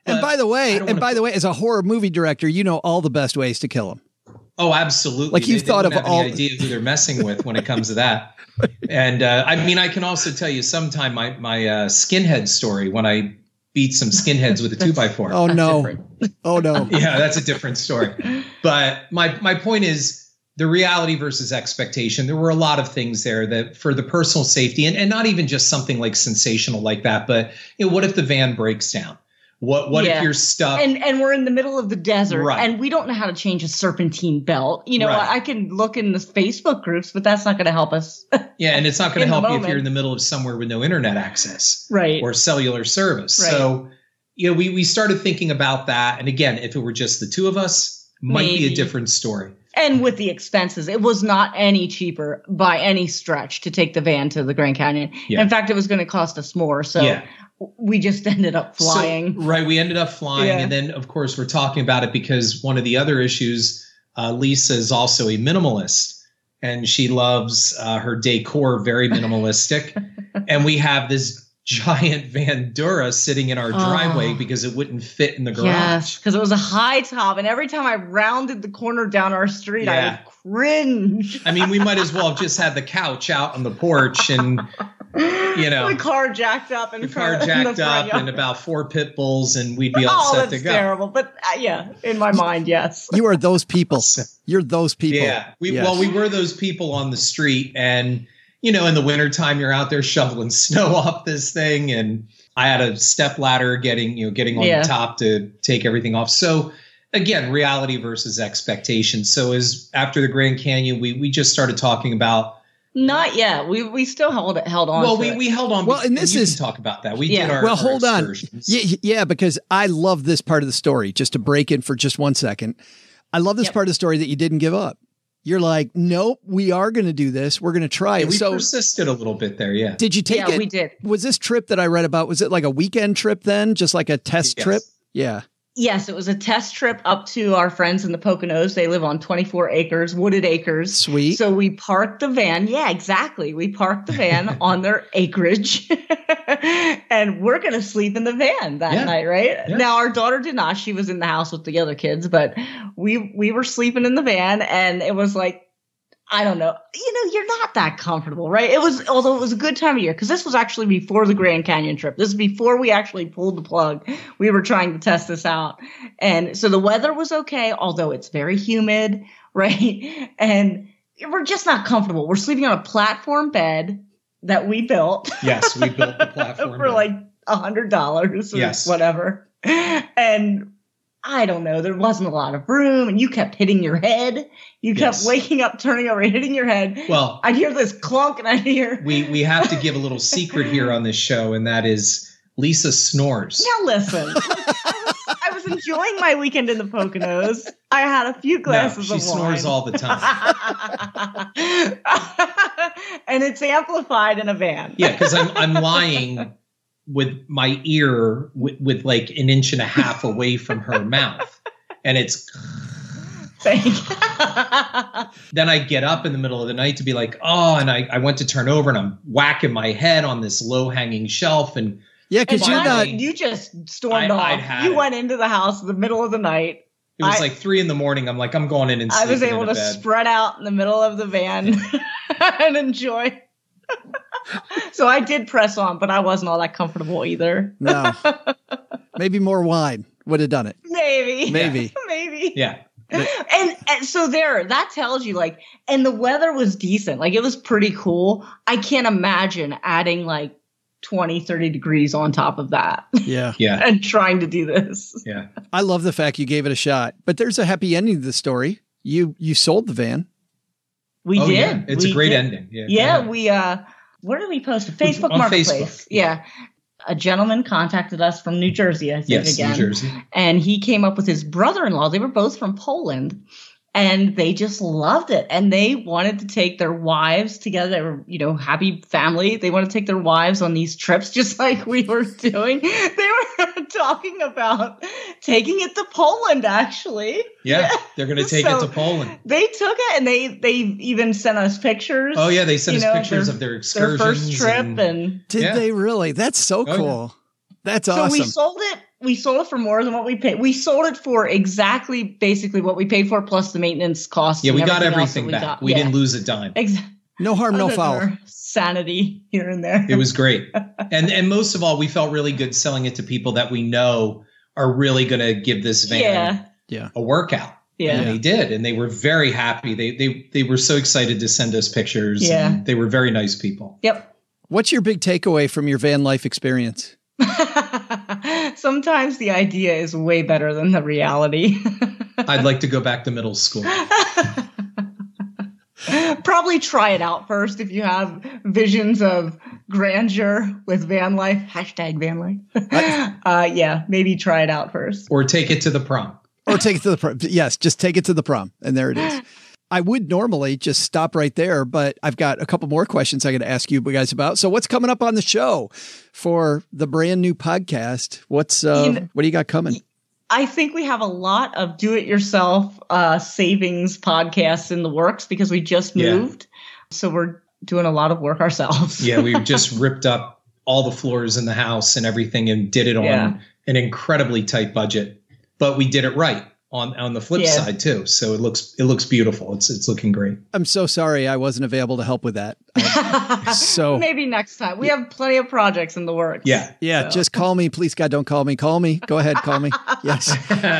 And by the way, as a horror movie director, you know all the best ways to kill them. Oh, absolutely. Like you've thought of all any idea who they're messing with when it comes to that. And I mean, I can also tell you sometime my skinhead story when I beat some skinheads with a 2x4. Oh no. Oh no. Yeah, that's a different story. But my point is the reality versus expectation. There were a lot of things there that for the personal safety and not even just something like sensational like that, but what if the van breaks down? What if you're stuck? And we're in the middle of the desert, right, and we don't know how to change a serpentine belt. Right. I can look in the Facebook groups, but that's not going to help us. Yeah, and it's not going to help you if you're in the middle of somewhere with no internet access, right, or cellular service. Right. So, we started thinking about that. And again, if it were just the two of us, might be a different story. And with the expenses, it was not any cheaper by any stretch to take the van to the Grand Canyon. Yeah. In fact, it was going to cost us more. So we just ended up flying. So, we ended up flying. Yeah. And then, of course, we're talking about it because one of the other issues, Lisa is also a minimalist. And she loves her decor very minimalistic. And we have this giant Vandura sitting in our driveway because it wouldn't fit in the garage. Yes, because it was a high top. And every time I rounded the corner down our street, I would cringe. I mean, we might as well have just had the couch out on the porch and, the car jacked up and about 4 pit bulls and we'd be all set to go. That's terrible. But in my mind, yes. You are those people. You're those people. Yeah. We were those people on the street and, in the wintertime, you're out there shoveling snow off this thing. And I had a step ladder getting on the top to take everything off. So again, reality versus expectation. So after the Grand Canyon, we just started talking about. Not yet. We still held on. Well, we held on. Well, and this is talk about that. We did our. Well, hold on. Excursions. Yeah, because I love this part of the story. Just to break in for just 1 second, I love this part of the story that you didn't give up. You're like, nope, we are going to do this. We're going to try it. We persisted a little bit there. Yeah. Did you take it? Yeah, we did. Was this trip that I read about, was it like a weekend trip then? Just like a test trip? Yeah. Yes, it was a test trip up to our friends in the Poconos. They live on 24 acres, wooded acres. Sweet. So we parked the van. Yeah, exactly. We parked the van on their acreage and we're going to sleep in the van that night, right? Yeah. Now, our daughter did not. She was in the house with the other kids, but we were sleeping in the van and it was like, I don't know. You're not that comfortable, right? Although it was a good time of year because this was actually before the Grand Canyon trip. This is before we actually pulled the plug. We were trying to test this out. And so the weather was okay, although it's very humid, right? And we're just not comfortable. We're sleeping on a platform bed that we built. Yes, we built the platform for like $100 or whatever. And I don't know. There wasn't a lot of room and you kept hitting your head. You kept waking up, turning over, hitting your head. Well, I'd hear this clunk and I'd hear. We have to give a little secret here on this show, and that is Lisa snores. Now listen, I was enjoying my weekend in the Poconos. I had a few glasses of wine. She snores all the time. And it's amplified in a van. Yeah, because I'm lying with my ear with like 1.5 inches away from her mouth. And it's then I get up in the middle of the night to be like, and I went to turn over and I'm whacking my head on this low hanging shelf. And because you just stormed off. You went into the house in the middle of the night. It was like 3 a.m. I'm like, I'm going in and sleeping. I was able to spread out in the middle of the van and enjoy. So I did press on, but I wasn't all that comfortable either. No. Maybe more wine would have done it. Maybe. Yeah. And so that tells you and the weather was decent. Like it was pretty cool. I can't imagine adding 20, 30 degrees on top of that. Yeah. Yeah. And trying to do this. Yeah. I love the fact you gave it a shot, but there's a happy ending to the story. You sold the van. We did. Yeah. It's a great ending. Yeah. We, where did we post it? Facebook Marketplace. Facebook. Yeah. A gentleman contacted us from New Jersey, I think, again. New Jersey. And he came up with his brother-in-law. They were both from Poland. And they just loved it. And they wanted to take their wives together. They were, happy family. They want to take their wives on these trips, just like we were doing. They were talking about taking it to Poland, actually. Yeah, they're going to take it to Poland. They took it, and they even sent us pictures. Oh, yeah, they sent us pictures of their excursions. Their first trip. Did they really? That's so cool. Yeah. That's awesome. So we sold it We sold it for more than what we paid. We sold it for exactly, basically what we paid for, plus the maintenance costs. Yeah, we got everything back. We didn't lose a dime. Exactly. No harm, no foul. Sanity here and there. It was great. And most of all, we felt really good selling it to people that we know are really going to give this van a workout. Yeah. And they did. And they were very happy. They were so excited to send us pictures. Yeah. And they were very nice people. Yep. What's your big takeaway from your van life experience? Sometimes the idea is way better than the reality. I'd like to go back to middle school. Probably try it out first if you have visions of grandeur with van life. # van life. Yeah, maybe try it out first. Or take it to the prom. Or take it to the prom. Yes, just take it to the prom. And there it is. I would normally just stop right there, but I've got a couple more questions I got to ask you guys about. So what's coming up on the show for the brand new podcast? What do you got coming? I think we have a lot of do-it-yourself savings podcasts in the works because we just moved. So we're doing a lot of work ourselves. Yeah, we just ripped up all the floors in the house and everything and did it on an incredibly tight budget. But we did it right on the flip side too. So it looks beautiful. It's looking great. I'm so sorry I wasn't available to help with that. So maybe next time. We have plenty of projects in the works. Yeah. Yeah. So. Just call me. Please, God, don't call me. Call me. Go ahead. Call me. Yes.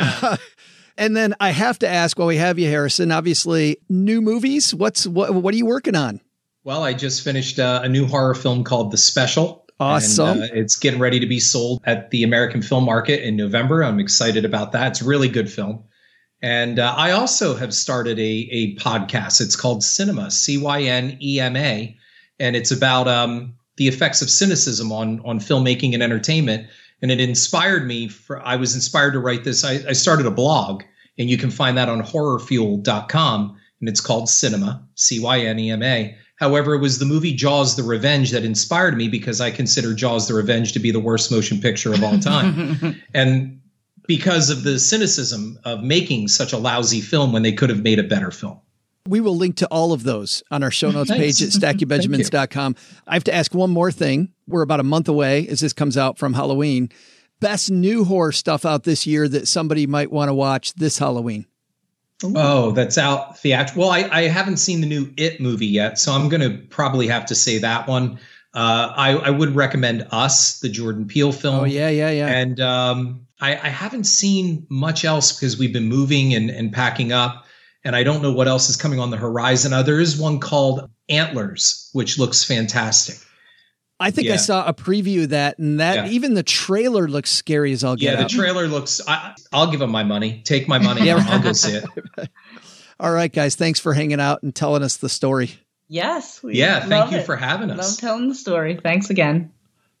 And then I have to ask while we have you, Harrison, obviously new movies. What are you working on? Well, I just finished a new horror film called The Special. Awesome. And, it's getting ready to be sold at the American Film Market in November. I'm excited about that. It's a really good film. And I also have started a podcast. It's called Cinema, Cynema. And it's about the effects of cynicism on filmmaking and entertainment. And it inspired me. I was inspired to write this. I started a blog, and you can find that on horrorfuel.com. And it's called Cinema, Cynema. However, it was the movie Jaws: The Revenge that inspired me because I consider Jaws: The Revenge to be the worst motion picture of all time. And because of the cynicism of making such a lousy film when they could have made a better film. We will link to all of those on our show notes page at StackyBenjamins.com. I have to ask one more thing. We're about a month away as this comes out from Halloween. Best new horror stuff out this year that somebody might want to watch this Halloween. Oh, that's out theatrical. Well, I haven't seen the new It movie yet, so I'm going to probably have to say that one. I would recommend Us, the Jordan Peele film. Oh, yeah. And I haven't seen much else because we've been moving and packing up, and I don't know what else is coming on the horizon. There is one called Antlers, which looks fantastic. I think I saw a preview of that, and even the trailer looks scary as all get out. Yeah, the trailer looks, I'll give them my money. Take my money. I'll go see it. All right, guys. Thanks for hanging out and telling us the story. Yes. Thank you for having us. Love telling the story. Thanks again.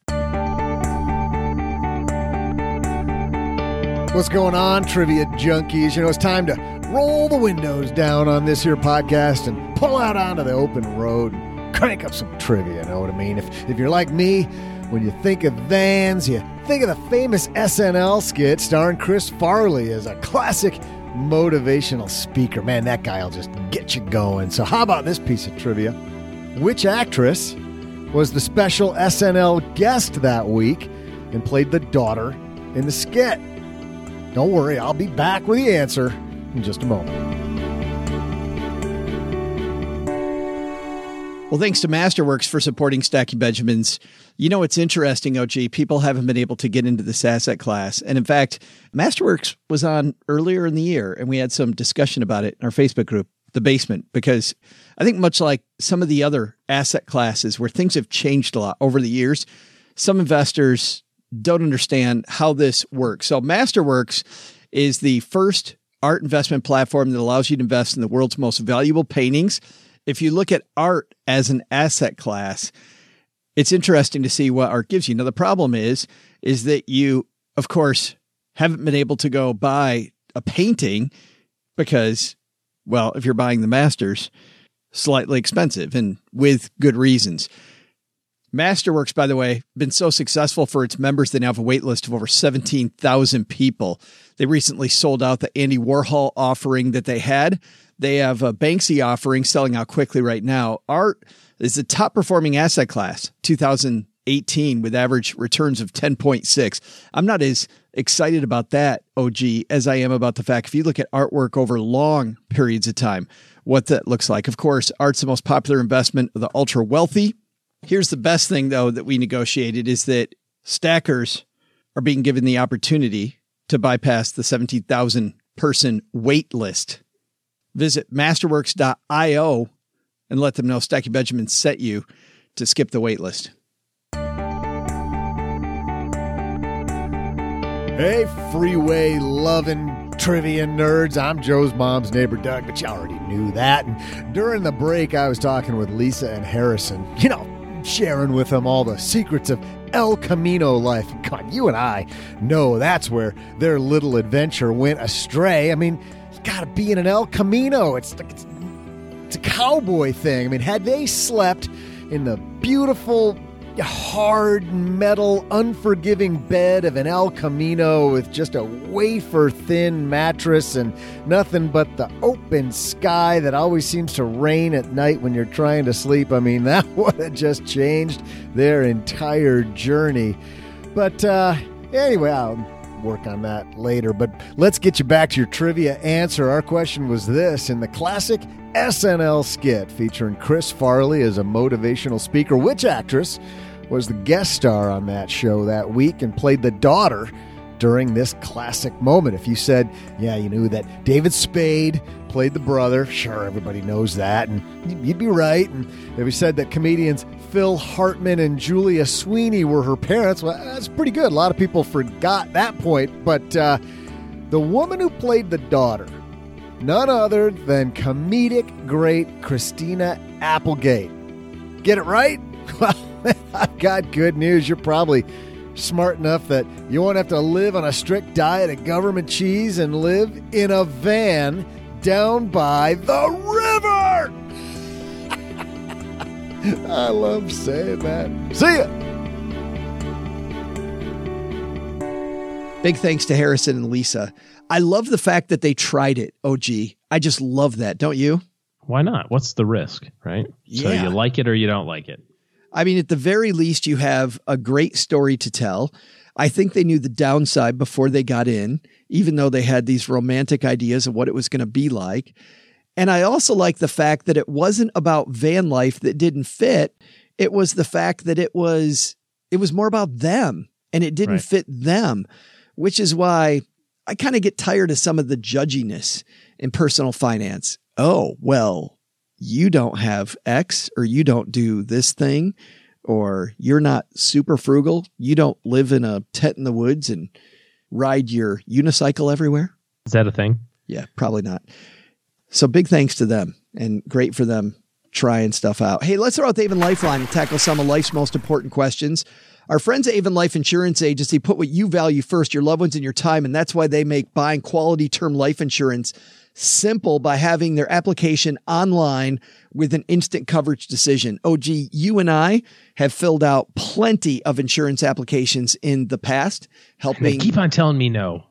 What's going on, trivia junkies? You know, it's time to roll the windows down on this here podcast and pull out onto the open road. Crank up some trivia, you know what I mean? If you're like me, when you think of vans, you think of the famous SNL skit starring Chris Farley as a classic motivational speaker. Man, that guy will just get you going. So how about this piece of trivia? Which actress was the special SNL guest that week and played the daughter in the skit? Don't worry, I'll be back with the answer in just a moment. Well, thanks to Masterworks for supporting Stacky Benjamins. You know, it's interesting, OG. People haven't been able to get into this asset class. And in fact, Masterworks was on earlier in the year, and we had some discussion about it in our Facebook group, The Basement, because I think much like some of the other asset classes where things have changed a lot over the years, some investors don't understand how this works. So Masterworks is the first art investment platform that allows you to invest in the world's most valuable paintings. If you look at art as an asset class, it's interesting to see what art gives you. Now, the problem is that you, of course, haven't been able to go buy a painting because, well, if you're buying the masters, slightly expensive and with good reasons. Masterworks, by the way, been so successful for its members, they now have a wait list of over 17,000 people. They recently sold out the Andy Warhol offering that they had. They have a Banksy offering selling out quickly right now. Art is the top performing asset class, 2018, with average returns of 10.6. I'm not as excited about that, OG, as I am about the fact if you look at artwork over long periods of time, what that looks like. Of course, art's the most popular investment of the ultra wealthy. Here's the best thing, though, that we negotiated is that stackers are being given the opportunity to bypass the 17,000 person wait list. Visit masterworks.io and let them know Stacking Benjamin sent you to skip the wait list. Hey, freeway loving trivia nerds. I'm Joe's mom's neighbor, Doug, but you already knew that. And during the break, I was talking with Lisa and Harrison, sharing with them all the secrets of El Camino life. God, you and I know that's where their little adventure went astray. I mean, you got to be in an El Camino. It's a cowboy thing. I mean, had they slept in the beautiful, hard metal, unforgiving bed of an El Camino with just a wafer-thin mattress and nothing but the open sky that always seems to rain at night when you're trying to sleep, I mean, that would have just changed their entire journey. But anyway, I'll work on that later. But let's get you back to your trivia answer. Our question was this: in the classic SNL skit featuring Chris Farley as a motivational speaker, which actress was the guest star on that show that week and played the daughter during this classic moment? If you said, yeah, you knew that David Spade played the brother, sure, everybody knows that, and you'd be right. And if you said that comedians Phil Hartman and Julia Sweeney were her parents, well, that's pretty good. A lot of people forgot that point. But the woman who played the daughter, none other than comedic great Christina Applegate. Get it right? Well, I've got good news. You're probably smart enough that you won't have to live on a strict diet of government cheese and live in a van down by the river. I love saying that. See ya. Big thanks to Harrison and Lisa. I love the fact that they tried it, OG. I just love that, don't you? Why not? What's the risk, right? Yeah. So you like it or you don't like it. I mean, at the very least, you have a great story to tell. I think they knew the downside before they got in, even though they had these romantic ideas of what it was going to be like. And I also like the fact that it wasn't about van life that didn't fit. It was the fact that it was more about them and it didn't fit them, which is why I kind of get tired of some of the judginess in personal finance. Oh, well, you don't have X, or you don't do this thing, or you're not super frugal. You don't live in a tent in the woods and ride your unicycle everywhere. Is that a thing? Yeah, probably not. So big thanks to them, and great for them trying stuff out. Hey, let's throw out the Avon Lifeline and tackle some of life's most important questions. Our friends at Avon Life Insurance Agency put what you value first, your loved ones and your time, and that's why they make buying quality term life insurance simple by having their application online with an instant coverage decision. OG, you and I have filled out plenty of insurance applications in the past, helping. They keep on telling me no.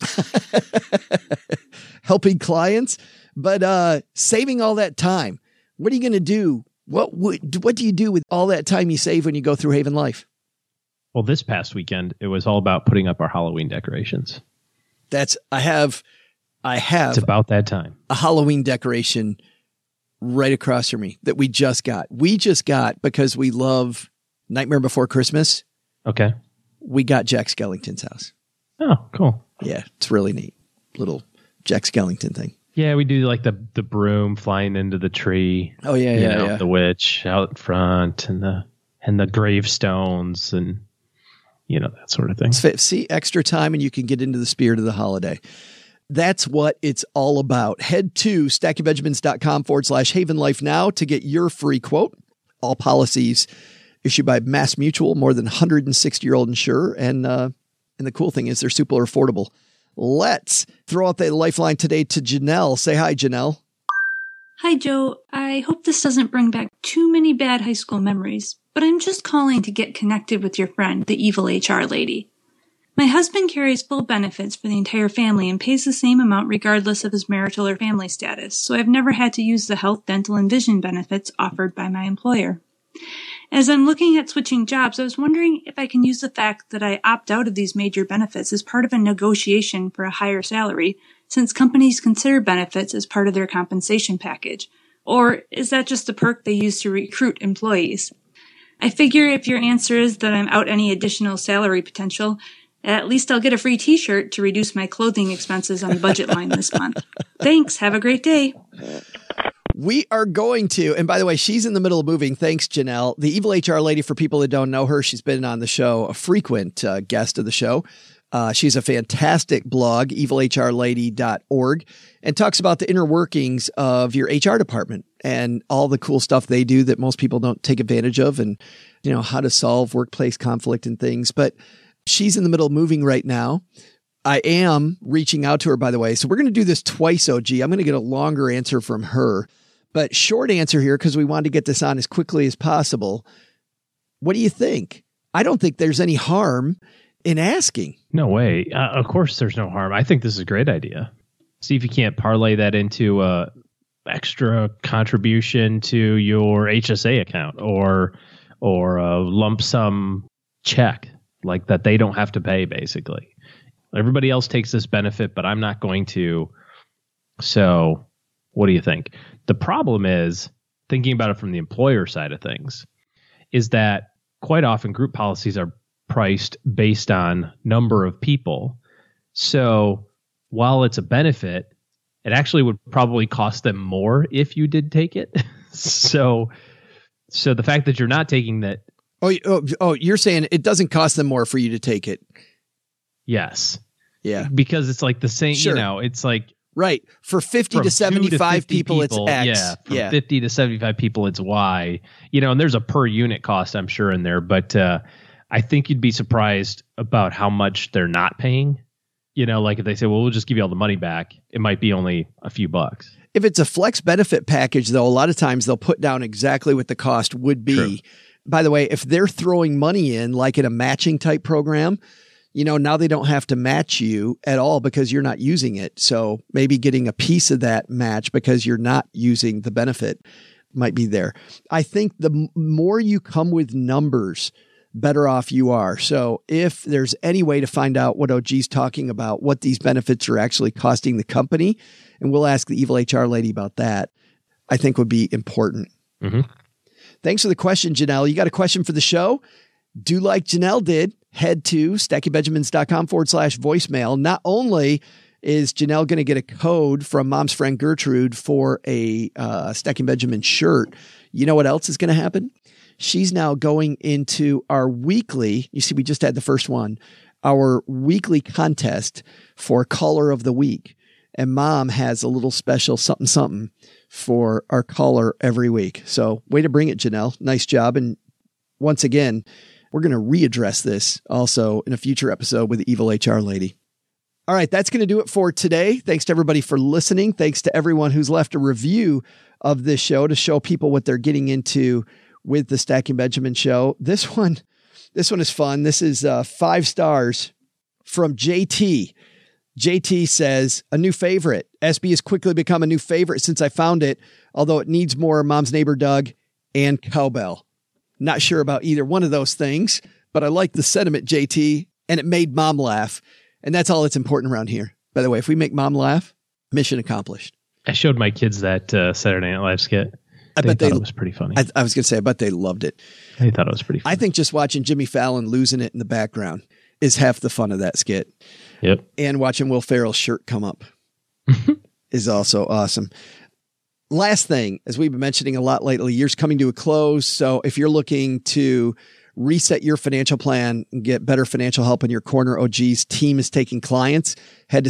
Helping clients, but saving all that time. What are you going to do? What do you do with all that time you save when you go through Haven Life? Well, this past weekend, it was all about putting up our Halloween decorations. I have it's about that time. A Halloween decoration right across from me that we just got. We just got, because we love Nightmare Before Christmas. Okay. We got Jack Skellington's house. Oh, cool. Yeah, it's really neat. Little Jack Skellington thing. Yeah, we do like the broom flying into the tree. Oh yeah. The witch out front and the gravestones and that sort of thing. See, extra time and you can get into the spirit of the holiday. That's what it's all about. Head to stackingbenjamins.com/Haven Life now to get your free quote. All policies issued by Mass Mutual, more than 160-year-old insurer. And the cool thing is they're super affordable. Let's throw out the lifeline today to Janelle. Say hi, Janelle. Hi, Joe. I hope this doesn't bring back too many bad high school memories, but I'm just calling to get connected with your friend, the evil HR lady. My husband carries full benefits for the entire family and pays the same amount regardless of his marital or family status, so I've never had to use the health, dental, and vision benefits offered by my employer. As I'm looking at switching jobs, I was wondering if I can use the fact that I opt out of these major benefits as part of a negotiation for a higher salary, since companies consider benefits as part of their compensation package. Or is that just a perk they use to recruit employees? I figure if your answer is that I'm out any additional salary potential, at least I'll get a free t-shirt to reduce my clothing expenses on the budget line this month. Thanks. Have a great day. We are going to, and by the way, she's in the middle of moving. Thanks, Janelle. The Evil HR Lady, for people that don't know her, she's been on the show, a frequent guest of the show. She's a fantastic blog, evilhrlady.org, and talks about the inner workings of your HR department and all the cool stuff they do that most people don't take advantage of, and, you know, how to solve workplace conflict and things. But she's in the middle of moving right now. I am reaching out to her, by the way. So we're going to do this twice, OG. I'm going to get a longer answer from her. But short answer here, because we wanted to get this on as quickly as possible. What do you think? I don't think there's any harm in asking. No way. Of course there's no harm. I think this is a great idea. See if you can't parlay that into a extra contribution to your HSA account or a lump sum check like that they don't have to pay, basically. Everybody else takes this benefit, but I'm not going to. So what do you think? The problem is, thinking about it from the employer side of things, is that quite often group policies are priced based on number of people. So while it's a benefit, it actually would probably cost them more if you did take it. So the fact that you're not taking that. Oh, you're saying it doesn't cost them more for you to take it. Yes. Yeah. Because it's like the same, sure. You know, it's like. Right. For 50 to 75 people, it's X. Yeah. From 50 to 75 people, it's Y. You know, and there's a per unit cost, I'm sure, in there. But I think you'd be surprised about how much they're not paying. You know, like if they say, well, we'll just give you all the money back, it might be only a few bucks. If it's a flex benefit package, though, a lot of times they'll put down exactly what the cost would be. True. By the way, if they're throwing money in, like in a matching type program, you know, now they don't have to match you at all because you're not using it. So maybe getting a piece of that match because you're not using the benefit might be there. I think the more you come with numbers, better off you are. So if there's any way to find out what OG's talking about, what these benefits are actually costing the company, and we'll ask the Evil HR Lady about that, I think would be important. Mm-hmm. Thanks for the question, Janelle. You got a question for the show? Do like Janelle did. Head to stackingbenjamins.com/voicemail. Not only is Janelle going to get a code from Mom's friend Gertrude for a Stacking Benjamin shirt, you know what else is going to happen? She's now going into our weekly, you see, we just had the first one, our weekly contest for Caller of the Week. And Mom has a little special something for our caller every week. So way to bring it, Janelle. Nice job. And once again, we're going to readdress this also in a future episode with the Evil HR Lady. All right, that's going to do it for today. Thanks to everybody for listening. Thanks to everyone who's left a review of this show to show people what they're getting into with the Stacking Benjamin show. This one is fun. This is 5 stars from JT. JT says, a new favorite. SB has quickly become a new favorite since I found it, although it needs more Mom's Neighbor Doug and Cowbell. Not sure about either one of those things, but I like the sentiment, JT, and it made Mom laugh. And that's all that's important around here. By the way, if we make Mom laugh, mission accomplished. I showed my kids that Saturday Night Live skit. I bet thought it was pretty funny. I was going to say, I bet they loved it. They thought it was pretty funny. I think just watching Jimmy Fallon losing it in the background is half the fun of that skit. Yep. And watching Will Ferrell's shirt come up is also awesome. Last thing, as we've been mentioning a lot lately, year's coming to a close. So if you're looking to reset your financial plan and get better financial help in your corner, OG's team is taking clients. Head to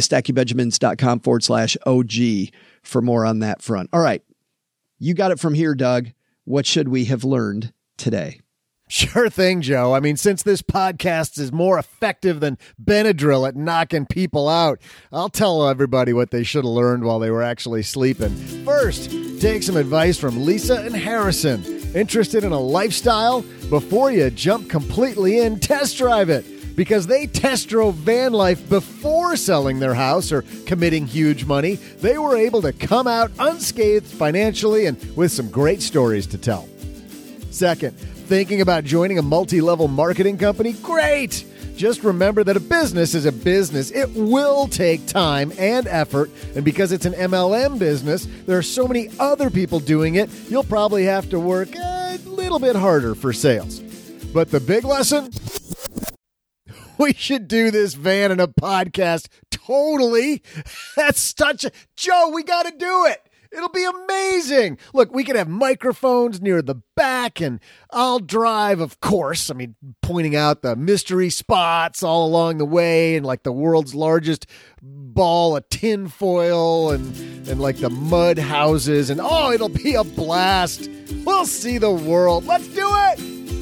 stackingbenjamins.com/OG for more on that front. All right. You got it from here, Doug. What should we have learned today? Sure thing, Joe. I mean, since this podcast is more effective than Benadryl at knocking people out, I'll tell everybody what they should have learned while they were actually sleeping. First, take some advice from Lisa and Harrison. Interested in a lifestyle? Before you jump completely in, test drive it. Because they test drove van life before selling their house or committing huge money, they were able to come out unscathed financially and with some great stories to tell. Second, thinking about joining a multi-level marketing company? Great! Just remember that a business is a business. It will take time and effort, and because it's an MLM business, there are so many other people doing it, you'll probably have to work a little bit harder for sales. But the big lesson? We should do this van in a podcast. Totally. That's such a... Joe, we got to do it. It'll be amazing. Look, we could have microphones near the back, and I'll drive, of course. I mean, pointing out the mystery spots all along the way, and like the world's largest ball of tinfoil, and like the mud houses, and oh, it'll be a blast. We'll see the world. Let's do it.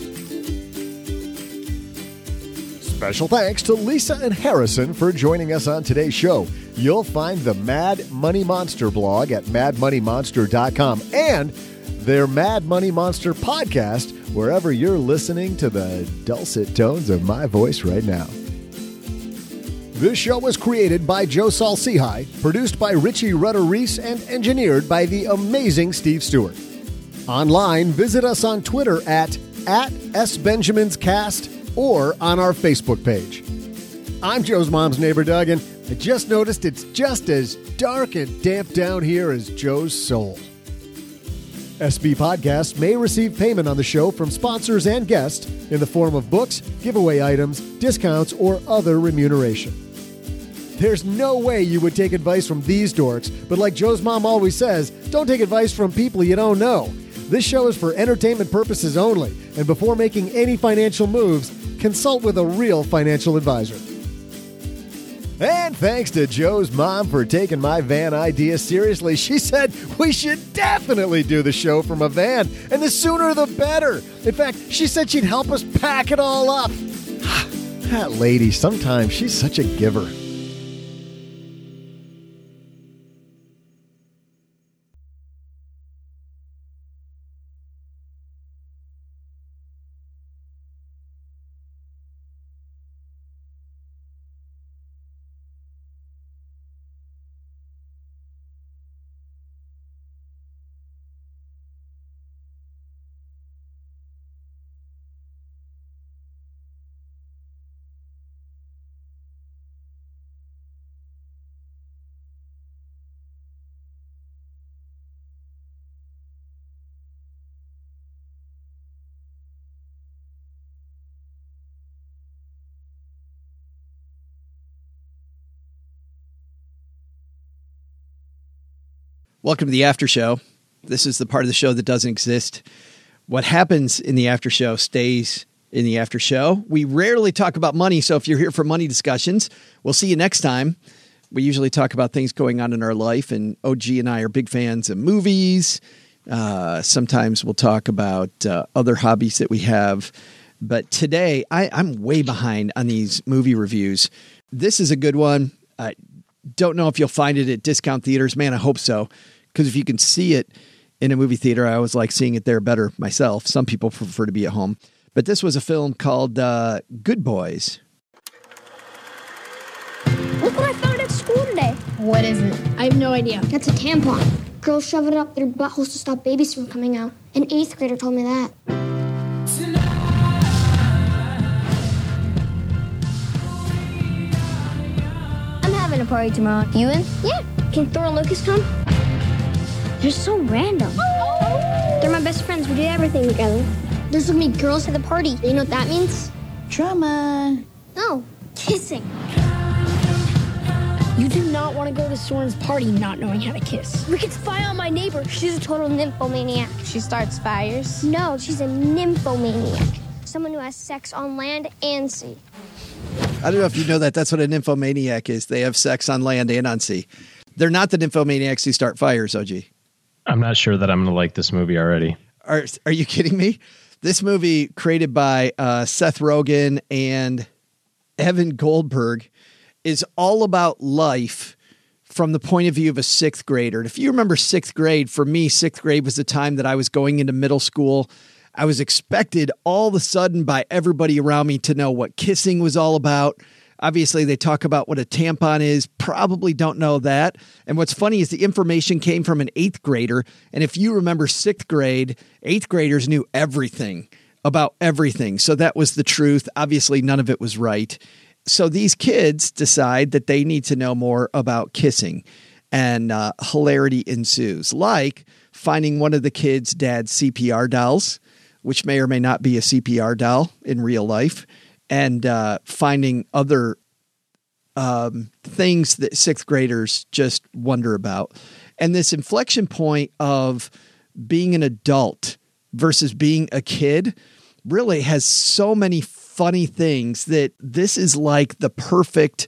Special thanks to Lisa and Harrison for joining us on today's show. You'll find the Mad Money Monster blog at madmoneymonster.com and their Mad Money Monster podcast wherever you're listening to the dulcet tones of my voice right now. This show was created by Joe Saul-Sehy, produced by Richie Rutter-Reese, and engineered by the amazing Steve Stewart. Online, visit us on Twitter at SBenjaminsCast or on our Facebook page. I'm Joe's mom's neighbor, Doug, and I just noticed it's just as dark and damp down here as Joe's soul. SB Podcasts may receive payment on the show from sponsors and guests in the form of books, giveaway items, discounts, or other remuneration. There's no way you would take advice from these dorks, but like Joe's mom always says, don't take advice from people you don't know. This show is for entertainment purposes only, and before making any financial moves, consult with a real financial advisor. And thanks to Joe's mom for taking my van idea seriously. She said we should definitely do the show from a van, and the sooner the better. In fact, she said she'd help us pack it all up. That lady, sometimes she's such a giver. Welcome to the after show. This is the part of the show that doesn't exist. What happens in the after show stays in the after show. We rarely talk about money, so if you're here for money discussions, we'll see you next time. We usually talk about things going on in our life, and OG and I are big fans of movies. Sometimes we'll talk about other hobbies that we have. But today, I'm way behind on these movie reviews. This is a good one. I don't know if you'll find it at discount theaters. Man, I hope so. Because if you can see it in a movie theater, I always like seeing it there better myself. Some people prefer to be at home. But this was a film called Good Boys. Look what I found at school today. What is it? I have no idea. That's a tampon. Girls shove it up their buttholes to stop babies from coming out. An 8th grader told me that. I'm having a party tomorrow. You in? Yeah. Can Thor and Lucas come? They're so random. They're my best friends. We do everything together. There's gonna be girls at the party. You know what that means? Drama. No, kissing. You do not want to go to Soren's party not knowing how to kiss. We could spy on my neighbor. She's a total nymphomaniac. She starts fires? No, she's a nymphomaniac. Someone who has sex on land and sea. I don't know if you know that. That's what a nymphomaniac is. They have sex on land and on sea. They're not the nymphomaniacs who start fires, OG. I'm not sure that I'm going to like this movie already. Are you kidding me? This movie, created by Seth Rogen and Evan Goldberg, is all about life from the point of view of a 6th grader. And if you remember 6th grade, for me, 6th grade was the time that I was going into middle school. I was expected all of a sudden by everybody around me to know what kissing was all about. Obviously, they talk about what a tampon is. Probably don't know that. And what's funny is the information came from an 8th grader. And if you remember 6th grade, 8th graders knew everything about everything. So that was the truth. Obviously, none of it was right. So these kids decide that they need to know more about kissing, and hilarity ensues, like finding one of the kids' dad's CPR dolls, which may or may not be a CPR doll in real life, and finding other things that sixth graders just wonder about. And this inflection point of being an adult versus being a kid really has so many funny things that this is like the perfect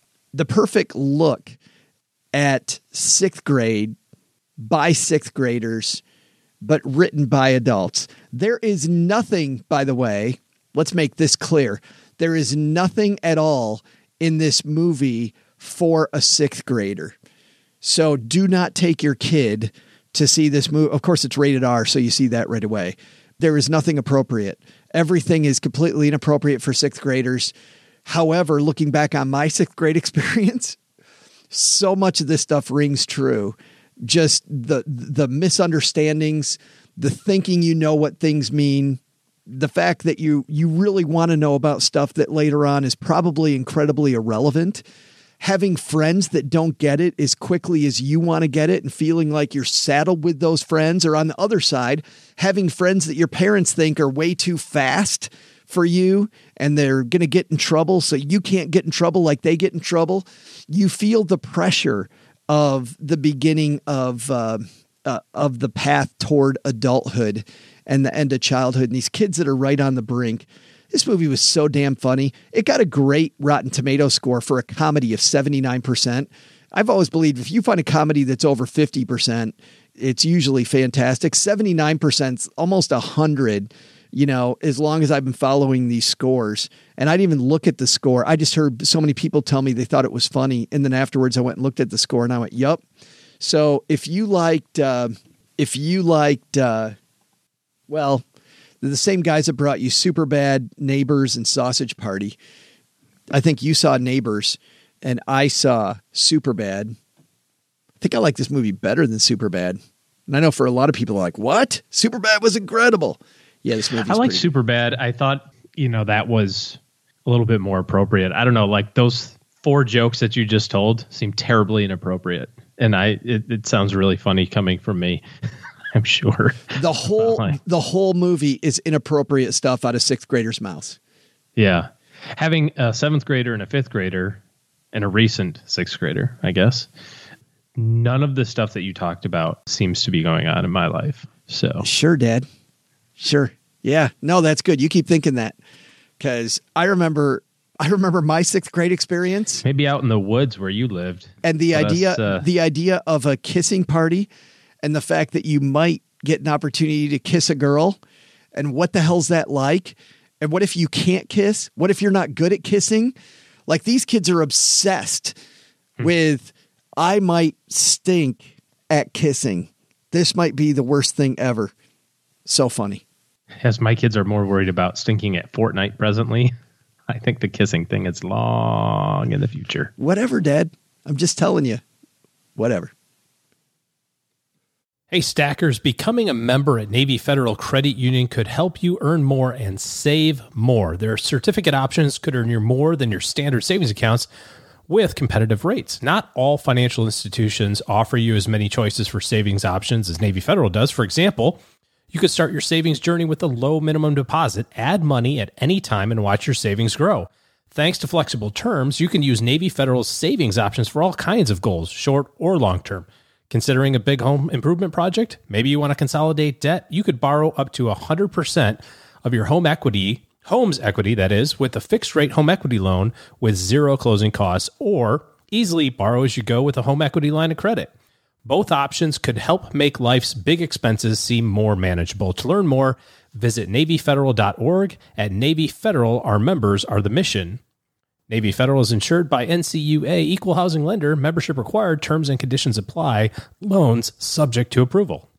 look at sixth grade by sixth graders, but written by adults. There is nothing, by the way, let's make this clear. There is nothing at all in this movie for a sixth grader. So do not take your kid to see this movie. Of course, it's rated R, so you see that right away. There is nothing appropriate. Everything is completely inappropriate for sixth graders. However, looking back on my sixth grade experience, so much of this stuff rings true. Just the misunderstandings, the thinking you know what things mean, the fact that you really want to know about stuff that later on is probably incredibly irrelevant. Having friends that don't get it as quickly as you want to get it and feeling like you're saddled with those friends, or on the other side, having friends that your parents think are way too fast for you and they're going to get in trouble so you can't get in trouble like they get in trouble. You feel the pressure of the beginning of the path toward adulthood and the end of childhood, and these kids that are right on the brink. This movie was so damn funny. It got a great Rotten Tomatoes score for a comedy of 79%. I've always believed if you find a comedy that's over 50%, it's usually fantastic. 79%, almost 100, as long as I've been following these scores. And I didn't even look at the score. I just heard so many people tell me they thought it was funny. And then afterwards I went and looked at the score and I went, yup. So if you liked, well, the same guys that brought you Superbad, Neighbors, and Sausage Party. I think you saw Neighbors and I saw Superbad. I think I like this movie better than Superbad. And I know for a lot of people are like, what? Superbad was incredible. Yeah, this movie. I like Superbad. I thought, that was a little bit more appropriate. I don't know, like those 4 jokes that you just told seem terribly inappropriate. And it sounds really funny coming from me. I'm sure. The whole movie is inappropriate stuff out of sixth graders' mouths. Yeah. Having a 7th grader and a 5th grader and a recent 6th grader, I guess, none of the stuff that you talked about seems to be going on in my life. So sure, Dad. Sure. Yeah. No, that's good. You keep thinking that, because I remember my 6th grade experience. Maybe out in the woods where you lived. And the idea of a kissing party and the fact that you might get an opportunity to kiss a girl, and what the hell's that like? And what if you can't kiss? What if you're not good at kissing? Like, these kids are obsessed with, I might stink at kissing. This might be the worst thing ever. So funny. As my kids are more worried about stinking at Fortnite presently, I think the kissing thing is long in the future. Whatever, Dad. I'm just telling you. Whatever. Hey, stackers, becoming a member at Navy Federal Credit Union could help you earn more and save more. Their certificate options could earn you more than your standard savings accounts with competitive rates. Not all financial institutions offer you as many choices for savings options as Navy Federal does. For example, you could start your savings journey with a low minimum deposit, add money at any time, and watch your savings grow. Thanks to flexible terms, you can use Navy Federal's savings options for all kinds of goals, short or long term. Considering a big home improvement project? Maybe you want to consolidate debt? You could borrow up to 100% of your home's equity, that is, with a fixed rate home equity loan with zero closing costs, or easily borrow as you go with a home equity line of credit. Both options could help make life's big expenses seem more manageable. To learn more, visit NavyFederal.org. At Navy Federal, our members are the mission. Navy Federal is insured by NCUA, equal housing lender, membership required, terms and conditions apply, loans subject to approval.